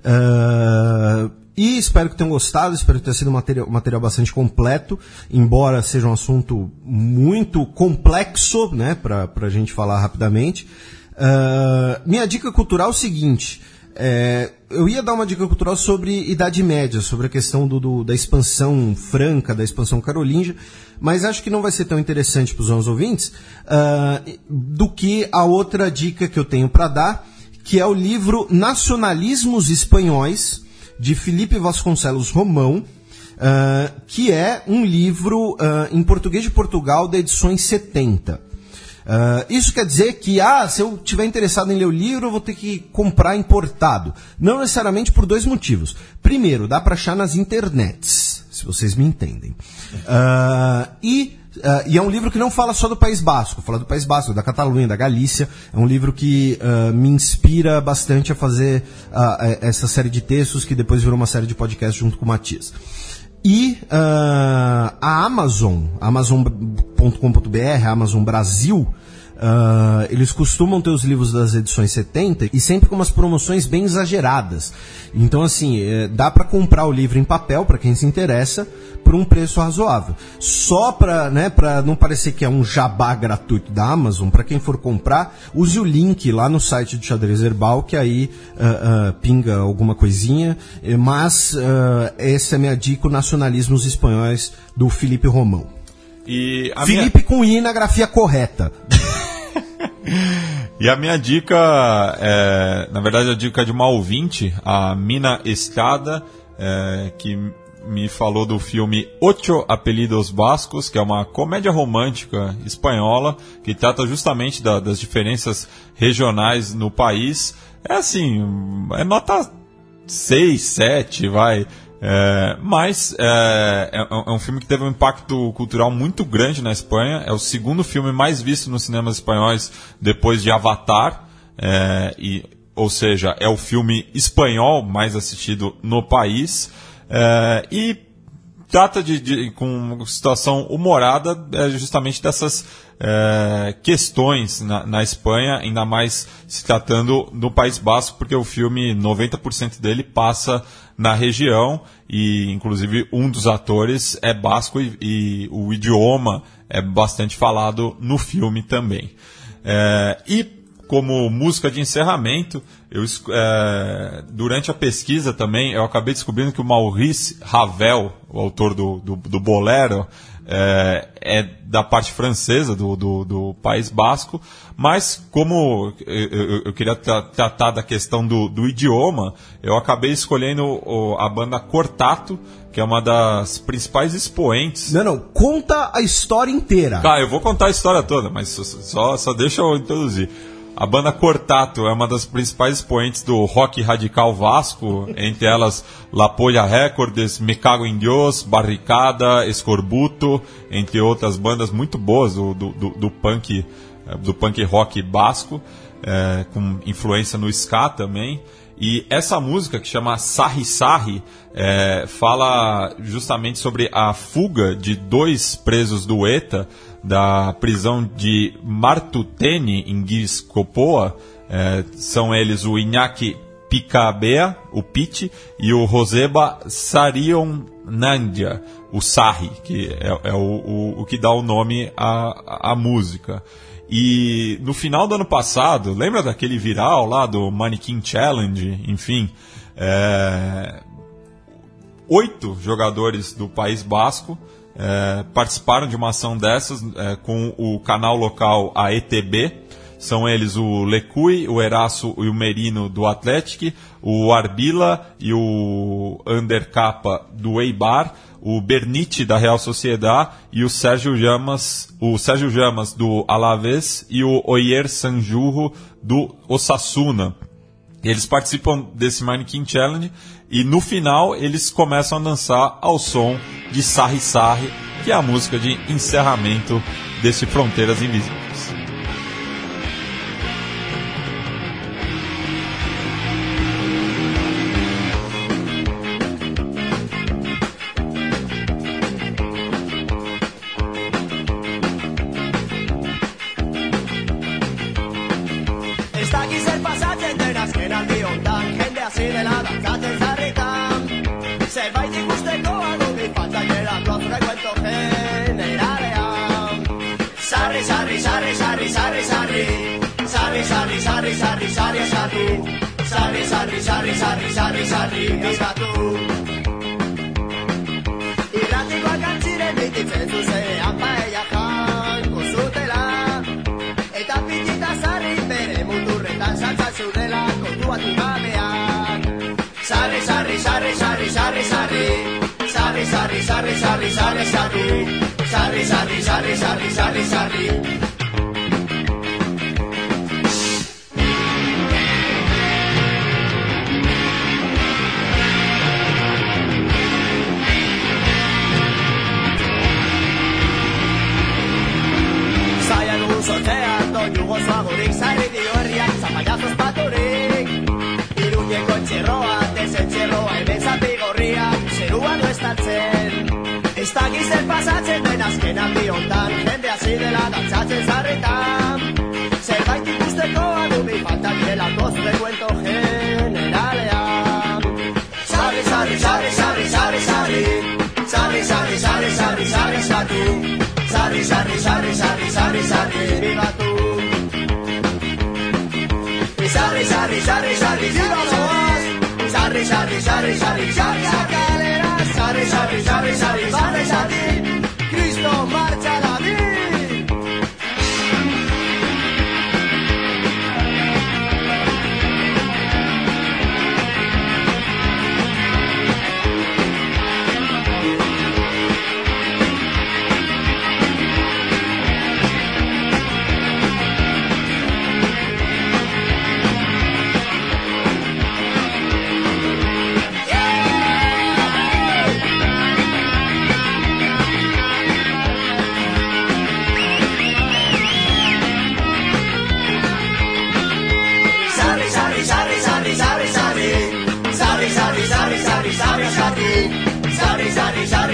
Uh, e espero que tenham gostado, espero que tenha sido um material, material bastante completo, embora seja um assunto muito complexo, né? Pra, pra gente falar rapidamente. Uh, minha dica cultural é o seguinte... É, eu ia dar uma dica cultural sobre Idade Média, sobre a questão do, do, da expansão franca, da expansão carolíngia, mas acho que não vai ser tão interessante para os nossos ouvintes uh, do que a outra dica que eu tenho para dar, que é o livro Nacionalismos Espanhóis, de Felipe Vasconcelos Romão, uh, que é um livro uh, em português de Portugal da edições setenta. Uh, isso quer dizer que, ah, se eu estiver interessado em ler o livro, eu vou ter que comprar importado. Não necessariamente por dois motivos. Primeiro, dá para achar nas internets, se vocês me entendem. Uh, e, uh, e é um livro que não fala só do País Basco, fala do País Basco, da Catalunha, da Galícia. É um livro que uh, me inspira bastante a fazer uh, essa série de textos, que depois virou uma série de podcasts junto com o Matias. E uh, a Amazon, amazon ponto com ponto b r, a Amazon Brasil, uh, eles costumam ter os livros das edições setenta e sempre com umas promoções bem exageradas. Então, assim, é, dá para comprar o livro em papel, para quem se interessa, por um preço razoável. Só para, né, para não parecer que é um jabá gratuito da Amazon, para quem for comprar, use o link lá no site do Xadrez Herbal, que aí uh, uh, pinga alguma coisinha. Mas uh, essa é a minha dica, Nacionalismos Espanhóis, do Felipe Romão. E a Felipe minha... com I na grafia correta. E a minha dica, é, na verdade a dica é de uma ouvinte, a Mina Escada, é, que me falou do filme Ocho Apelidos Bascos, que é uma comédia romântica espanhola, que trata justamente da, das diferenças regionais no país. É assim, é nota seis, sete, vai... É, mas é, é, é um filme que teve um impacto cultural muito grande na Espanha. É o segundo filme mais visto nos cinemas espanhóis depois de Avatar, é, e, ou seja, é o filme espanhol mais assistido no país. É, e trata de, de com uma situação humorada é, justamente dessas é, questões na, na Espanha, ainda mais se tratando do País Basco, porque o filme, noventa por cento dele passa na região e, inclusive, um dos atores é basco e, e o idioma é bastante falado no filme também. É, e, como música de encerramento, eu, é, durante a pesquisa também, eu acabei descobrindo que o Maurice Ravel, o autor do, do, do Bolero, é, é da parte francesa do, do, do País Basco, mas como eu, eu, eu queria tra- tratar da questão do, do idioma, eu acabei escolhendo o, a banda Cortato, que é uma das principais expoentes. Não, não, conta a história inteira. Tá, eu vou contar a história toda, mas só, só deixa eu introduzir. A banda Cortato é uma das principais expoentes do rock radical vasco, entre elas La Polla Records, Me Cago em Dios, Barricada, Escorbuto, entre outras bandas muito boas do, do, do, do, punk, do punk rock basco, é, com influência no ska também. E essa música, que chama Sarri Sarri, é, fala justamente sobre a fuga de dois presos do ETA da prisão de Martutene, em Guiscopoa. É, são eles o Iñaki Picabea, o Piti, e o Joseba Sarionandia, o Sarri, que é, é o, o, o que dá o nome à, à música. E no final do ano passado, lembra daquele viral lá do Mannequin Challenge? Enfim, é, oito jogadores do País Basco é, participaram de uma ação dessas é, com o canal local A E T B. São eles o Lecui, o Eraço e o Merino do Atlético, o Arbila e o Undercapa do Eibar, o Bernite da Real Sociedade e o Sérgio Jamas, o Sérgio Jamas do Alavés e o Oyer Sanjurro do Osasuna. Eles participam desse Mannequin Challenge e no final eles começam a dançar ao som de Sarri Sarri, que é a música de encerramento desse Fronteiras Invisíveis. Sarri, sarri, sarri, sarri, eskatu Irratikoak antziren bititzen zuzenean paella janko zutela Eta pitita sarri bere muturretan saltzatzu dela kontuatu gabean Sarri, sarri, sarri, sarri, sarri, sarri Sarri, sarri, sarri, sarri, sarri, sarri Sarri, sarri, sarri, sarri, sarri, sarri Jugoslavurik, sarri dio herriak, zapallazos paturik Iruñeko txerroa, dezen txerroa, hemen zapigorria Zerua du estatzen Ez dakiz zer pasatzen den azken aldi hontan Jende hasi dela dantzatzen zarritan Zerbait ikusteko adumi faltak dela Koz de cuento generalean Sarri, sarri, sarri, sarri, sarri, sarri Sarri, sarri, sarri, sarri, sarri, sarri Sarri, sarri, sarri, sarri, sarri, sarri Bibatu Sarri, sarri, sarri, sarri, sarri, sarri, sarri, sarri, sarri, sarri, sarri, sarri, sarri, sarri, sarri, sarri, Cristo marcha la vida. Sarri, sarri, sarri, sarri,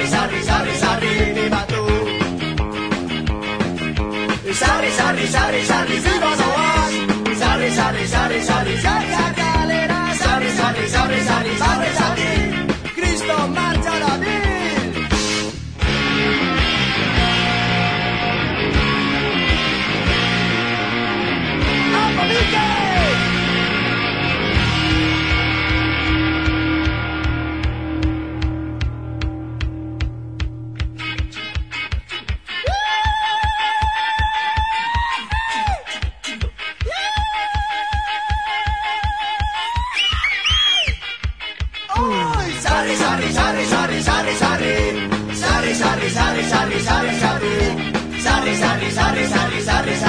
sarri, sarri, sarri, sarri, sarri, sarri, sarri, sarri, sarri.